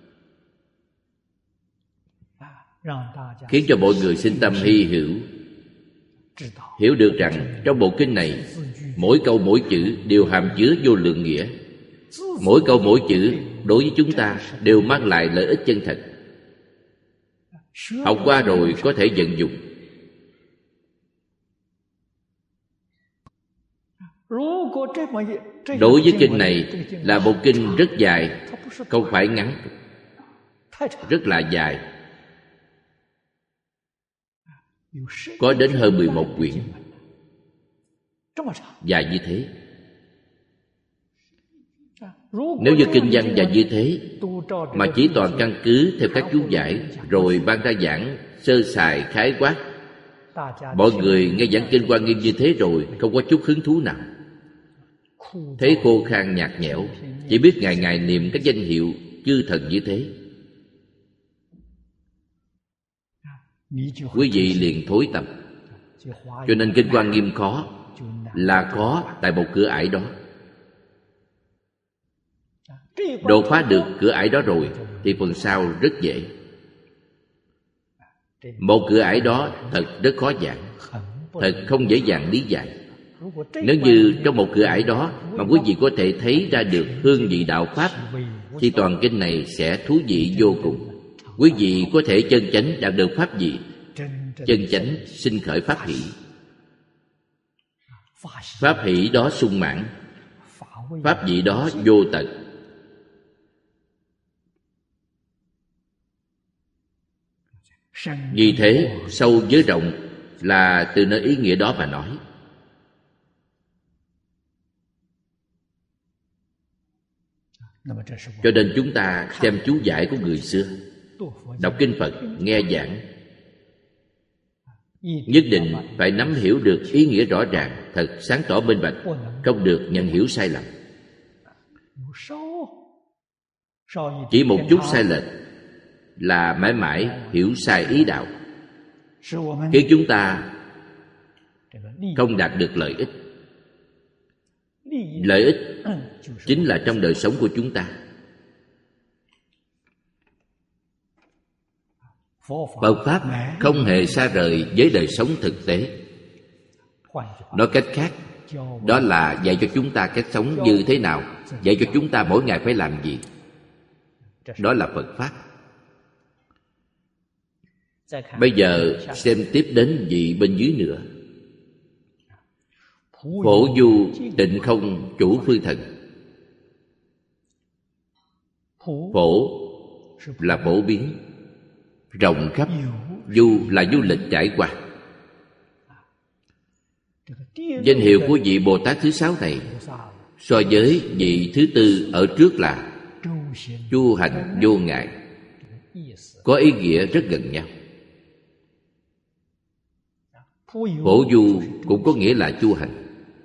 khiến cho mọi người sinh tâm hy hữu, hiểu được rằng trong bộ kinh này mỗi câu mỗi chữ đều hàm chứa vô lượng nghĩa. Mỗi câu mỗi chữ đối với chúng ta đều mang lại lợi ích chân thật. Học qua rồi có thể vận dụng. Đối với kinh này là một kinh rất dài, không phải ngắn, rất là dài, có đến hơn mười một quyển, dài như thế. Nếu như kinh văn dài như thế mà chỉ toàn căn cứ theo các chú giải rồi ban ra giảng sơ sài khái quát, mọi người nghe giảng kinh Hoa Nghiêm như thế rồi không có chút hứng thú nào, thấy khô khan nhạt nhẽo, chỉ biết ngày ngày niệm các danh hiệu chư thần như thế, quý vị liền thối tâm. Cho nên kinh Hoa Nghiêm khó là khó tại một cửa ải đó. Đột phá được cửa ải đó rồi thì phần sau rất dễ. Một cửa ải đó thật rất khó giảng, thật không dễ dàng lý giải. Nếu như trong một cửa ải đó mà quý vị có thể thấy ra được hương vị đạo Pháp, thì toàn kinh này sẽ thú vị vô cùng. Quý vị có thể chân chánh đạt được Pháp gì? Chân chánh sinh khởi Pháp hỷ. Pháp hỷ đó sung mãn, Pháp vị đó vô tận. Vì thế sâu với rộng là từ nơi ý nghĩa đó mà nói. Cho nên chúng ta xem chú giải của người xưa, đọc kinh Phật, nghe giảng, nhất định phải nắm hiểu được ý nghĩa rõ ràng, thật sáng tỏ minh bạch, không được nhận hiểu sai lầm. Chỉ một chút sai lệch là mãi mãi hiểu sai ý đạo, khiến chúng ta không đạt được lợi ích. Lợi ích chính là trong đời sống của chúng ta. Phật Pháp không hề xa rời với đời sống thực tế. Nói cách khác, đó là dạy cho chúng ta cách sống như thế nào, dạy cho chúng ta mỗi ngày phải làm gì. Đó là Phật Pháp. Bây giờ xem tiếp đến vị bên dưới nữa. Phổ du tịnh không chủ phương thần. Phổ là phổ biến, rộng khắp. Du là du lịch trải qua. Danh hiệu của vị Bồ Tát thứ sáu này so với vị thứ tư ở trước là chu hành vô ngại, có ý nghĩa rất gần nhau. Phổ du cũng có nghĩa là chu hành.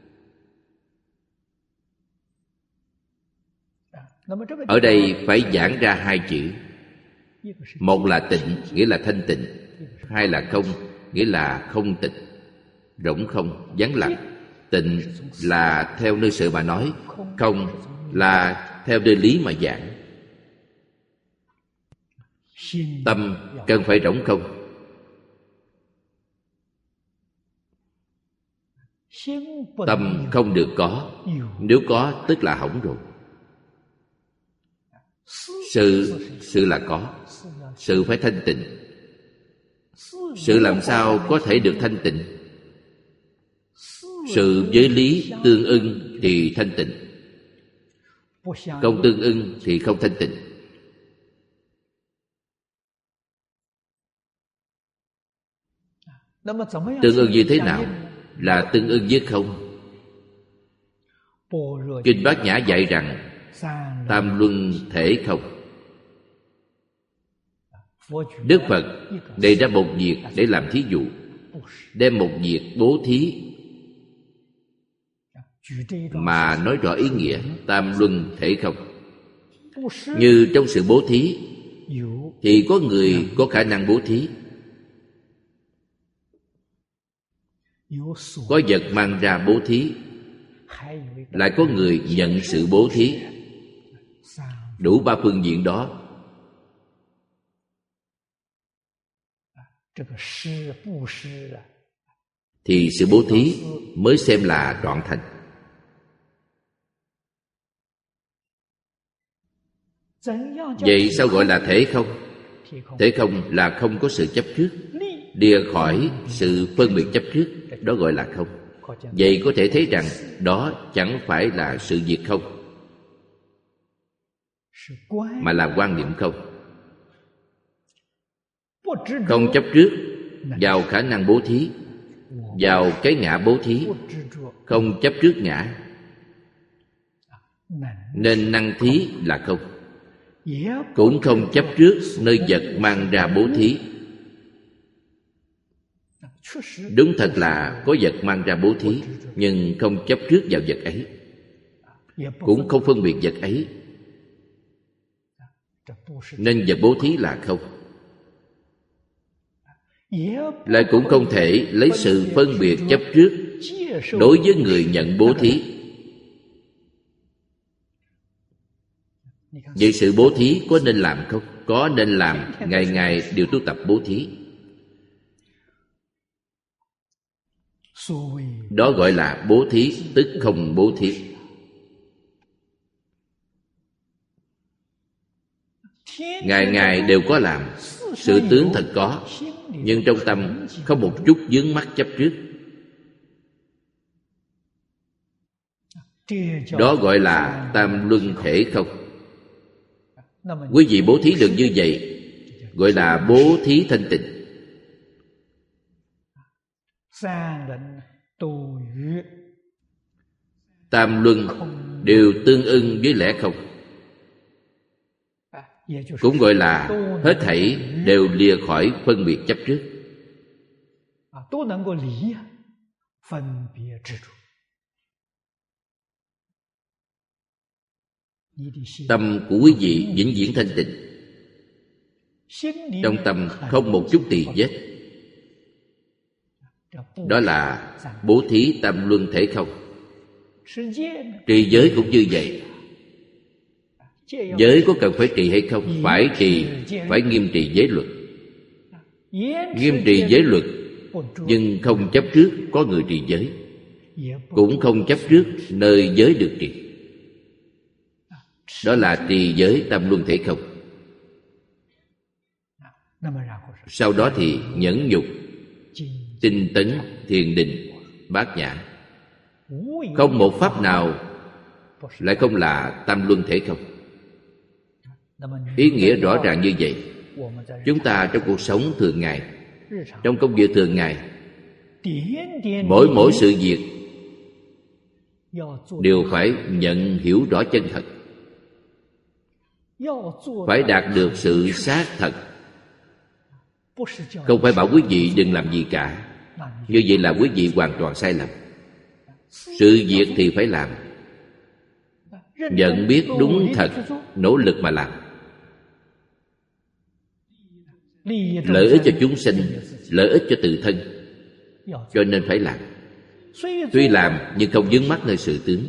Ở đây phải giảng ra hai chữ. Một là tịnh, nghĩa là thanh tịnh. Hai là không, nghĩa là không tịnh, rỗng không, vắng lặng. Tịnh là theo nơi sự mà nói, không là theo nơi lý mà giảng. Tâm cần phải rỗng không. Tâm không được có, nếu có tức là hỏng rồi. Sự, sự là có, sự phải thanh tịnh. Sự làm sao có thể được thanh tịnh? Sự với lý tương ưng thì thanh tịnh, không tương ưng thì không thanh tịnh. Tương ưng như thế nào? Là tương ưng với không. Kinh Bát Nhã dạy rằng tam luân thể không. Đức Phật đề ra một việc để làm thí dụ, đem một việc bố thí mà nói rõ ý nghĩa tam luân thể không. Như trong sự bố thí thì có người có khả năng bố thí, có vật mang ra bố thí, lại có người nhận sự bố thí. Đủ ba phương diện đó thì sự bố thí mới xem là trọn thành. Vậy sao gọi là thể không? Thể không là không có sự chấp trước, lìa khỏi sự phân biệt chấp trước, đó gọi là không. Vậy có thể thấy rằng đó chẳng phải là sự việc không, mà là quan niệm không. Không chấp trước vào khả năng bố thí, vào cái ngã bố thí. Không chấp trước ngã, nên năng thí là không. Cũng không chấp trước nơi vật mang ra bố thí. Đúng thật là có vật mang ra bố thí, nhưng không chấp trước vào vật ấy, cũng không phân biệt vật ấy, nên vật bố thí là không. Lại cũng không thể lấy sự phân biệt chấp trước đối với người nhận bố thí. Vậy sự bố thí có nên làm không? Có nên làm, ngày ngày đều tu tập bố thí. Đó gọi là bố thí, tức không bố thí. Ngày ngày đều có làm, sự tướng thật có, nhưng trong tâm không một chút vướng mắc chấp trước. Đó gọi là tam luân thể không. Quý vị bố thí được như vậy gọi là bố thí thanh tịnh. Tam luân đều tương ưng với lẽ không, cũng gọi là hết thảy đều lìa khỏi phân biệt chấp trước. Tâm của quý vị vĩnh viễn thanh tịnh. trong tâm không một chút tỳ vết. Đó là bố thí tam luân thể không. Trì giới cũng như vậy. Giới có cần phải trì hay không? Phải trì, phải nghiêm trì giới luật. Nghiêm trì giới luật, nhưng không chấp trước có người trì giới, cũng không chấp trước nơi giới được trì. Đó là trì giới tam luân thể không. Sau đó thì nhẫn nhục, tinh tấn, thiền định, bát nhã. Không một pháp nào lại không là tam luân thể không. Ý nghĩa rõ ràng như vậy. Chúng ta trong cuộc sống thường ngày, trong công việc thường ngày, mỗi mỗi sự việc đều phải nhận hiểu rõ chân thật, phải đạt được sự xác thật. Không phải bảo quý vị đừng làm gì cả. Như vậy là quý vị hoàn toàn sai lầm. Sự việc thì phải làm, nhận biết đúng thật, nỗ lực mà làm. Lợi ích cho chúng sinh, lợi ích cho tự thân, cho nên phải làm. Tuy làm nhưng không vướng mắc nơi sự tướng,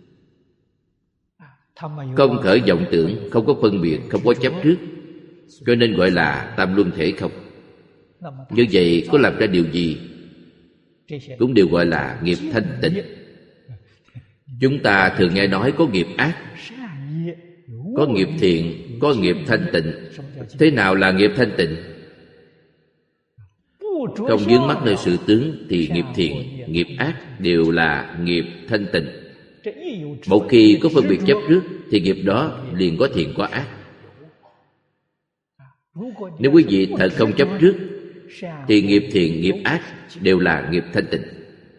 không khởi vọng tưởng, không có phân biệt, không có chấp trước, cho nên gọi là tam luân thể không. Như vậy có làm ra điều gì cũng đều gọi là nghiệp thanh tịnh. Chúng ta thường nghe nói có nghiệp ác, có nghiệp thiện, có nghiệp thanh tịnh. Thế nào là nghiệp thanh tịnh? Không vướng mắc nơi sự tướng thì nghiệp thiện, nghiệp ác đều là nghiệp thanh tịnh. Một khi có phân biệt chấp trước thì nghiệp đó liền có thiện có ác. Nếu quý vị thật không chấp trước thì nghiệp thiện, nghiệp ác đều là nghiệp thanh tịnh.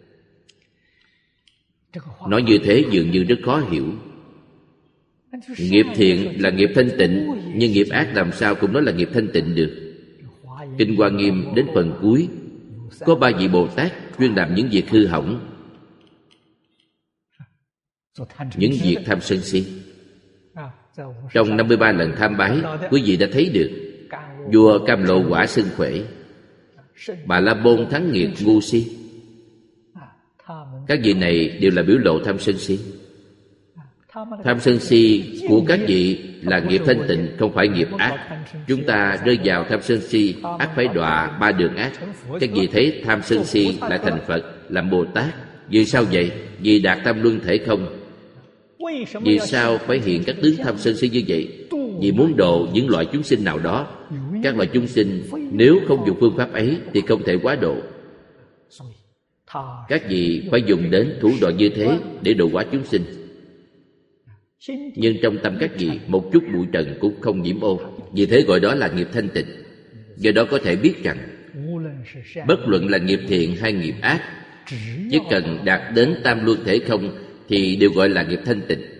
Nói như thế dường như rất khó hiểu. Nghiệp thiện là nghiệp thanh tịnh, nhưng nghiệp ác làm sao cũng nói là nghiệp thanh tịnh được? Kinh Hoa Nghiêm đến phần cuối có ba vị Bồ Tát chuyên làm những việc hư hỏng, những việc tham sân si. Trong năm mươi ba lần tham bái, quý vị đã thấy được vua Cam Lộ quả xưng Khuể, Bà La Môn thắng nghiệt ngu si. Các vị này đều là biểu lộ tham sân si. Tham sân si của các vị là nghiệp thanh tịnh, không phải nghiệp ác. Chúng ta rơi vào tham sân si, ác phải đọa ba đường ác. Các vị thấy tham sân si lại thành Phật, làm Bồ Tát. Vì sao vậy? Vì đạt tam luân thể không. Vì sao phải hiện các tướng tham sân si như vậy? Vì muốn độ những loại chúng sinh nào đó. Các loại chúng sinh nếu không dùng phương pháp ấy thì không thể quá độ. Các vị phải dùng đến thủ đoạn như thế để độ hóa chúng sinh. Nhưng trong tâm các vị một chút bụi trần cũng không nhiễm ô, vì thế gọi đó là nghiệp thanh tịnh. Do đó có thể biết rằng bất luận là nghiệp thiện hay nghiệp ác, chỉ cần đạt đến tam luân thể không thì đều gọi là nghiệp thanh tịnh.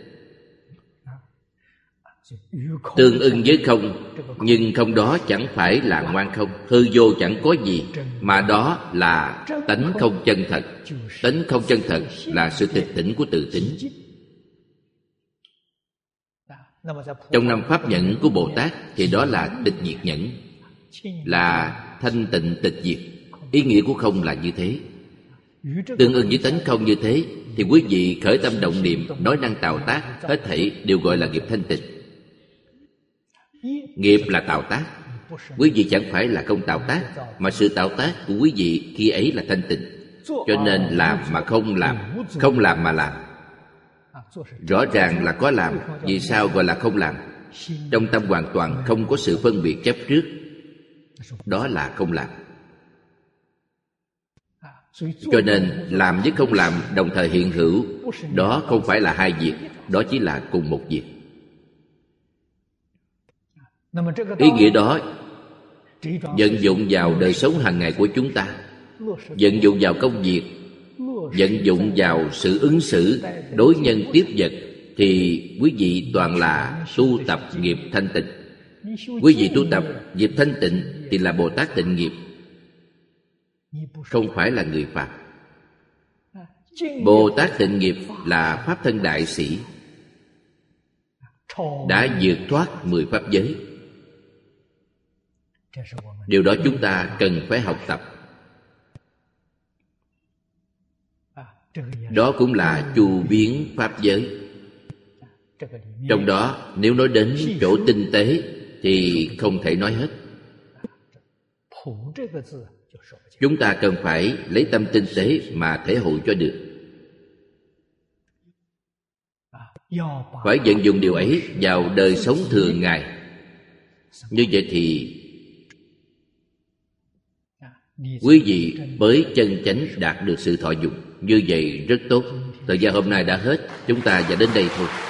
Tương ưng với không, nhưng không đó chẳng phải là ngoan không, hư vô chẳng có gì, mà đó là tánh không chân thật. Tánh không chân thật là sự tịch tỉnh của tự tính. Trong năm pháp nhẫn của Bồ Tát thì đó là tịch diệt nhẫn, là thanh tịnh tịch diệt. Ý nghĩa của không là như thế. Tương ưng với tánh không như thế thì quý vị khởi tâm động niệm, nói năng tạo tác, hết thảy đều gọi là nghiệp thanh tịnh. Nghiệp là tạo tác. Quý vị chẳng phải là không tạo tác, mà sự tạo tác của quý vị khi ấy là thanh tịnh. Cho nên làm mà không làm, không làm mà làm. Rõ ràng là có làm. Vì sao gọi là không làm? Trong tâm hoàn toàn không có sự phân biệt chấp trước. Đó là không làm. Cho nên làm với không làm đồng thời hiện hữu, đó không phải là hai việc, đó chỉ là cùng một việc. Ý nghĩa đó vận dụng vào đời sống hàng ngày của chúng ta, vận dụng vào công việc, vận dụng vào sự ứng xử, đối nhân tiếp vật, thì quý vị toàn là tu tập nghiệp thanh tịnh. Quý vị tu tập nghiệp thanh tịnh thì là Bồ Tát tịnh nghiệp, không phải là người Phàm. Bồ Tát tịnh nghiệp là Pháp thân đại sĩ, đã vượt thoát mười pháp giới. Điều đó chúng ta cần phải học tập. Đó cũng là chu biến pháp giới. Trong đó nếu nói đến chỗ tinh tế thì không thể nói hết. Chúng ta cần phải lấy tâm tinh tế mà thể hội cho được. Phải vận dụng điều ấy vào đời sống thường ngày. Như vậy thì quý vị mới chân chánh đạt được sự thọ dụng. Như vậy rất tốt. Thời gian hôm nay đã hết, chúng ta và đến đây thôi.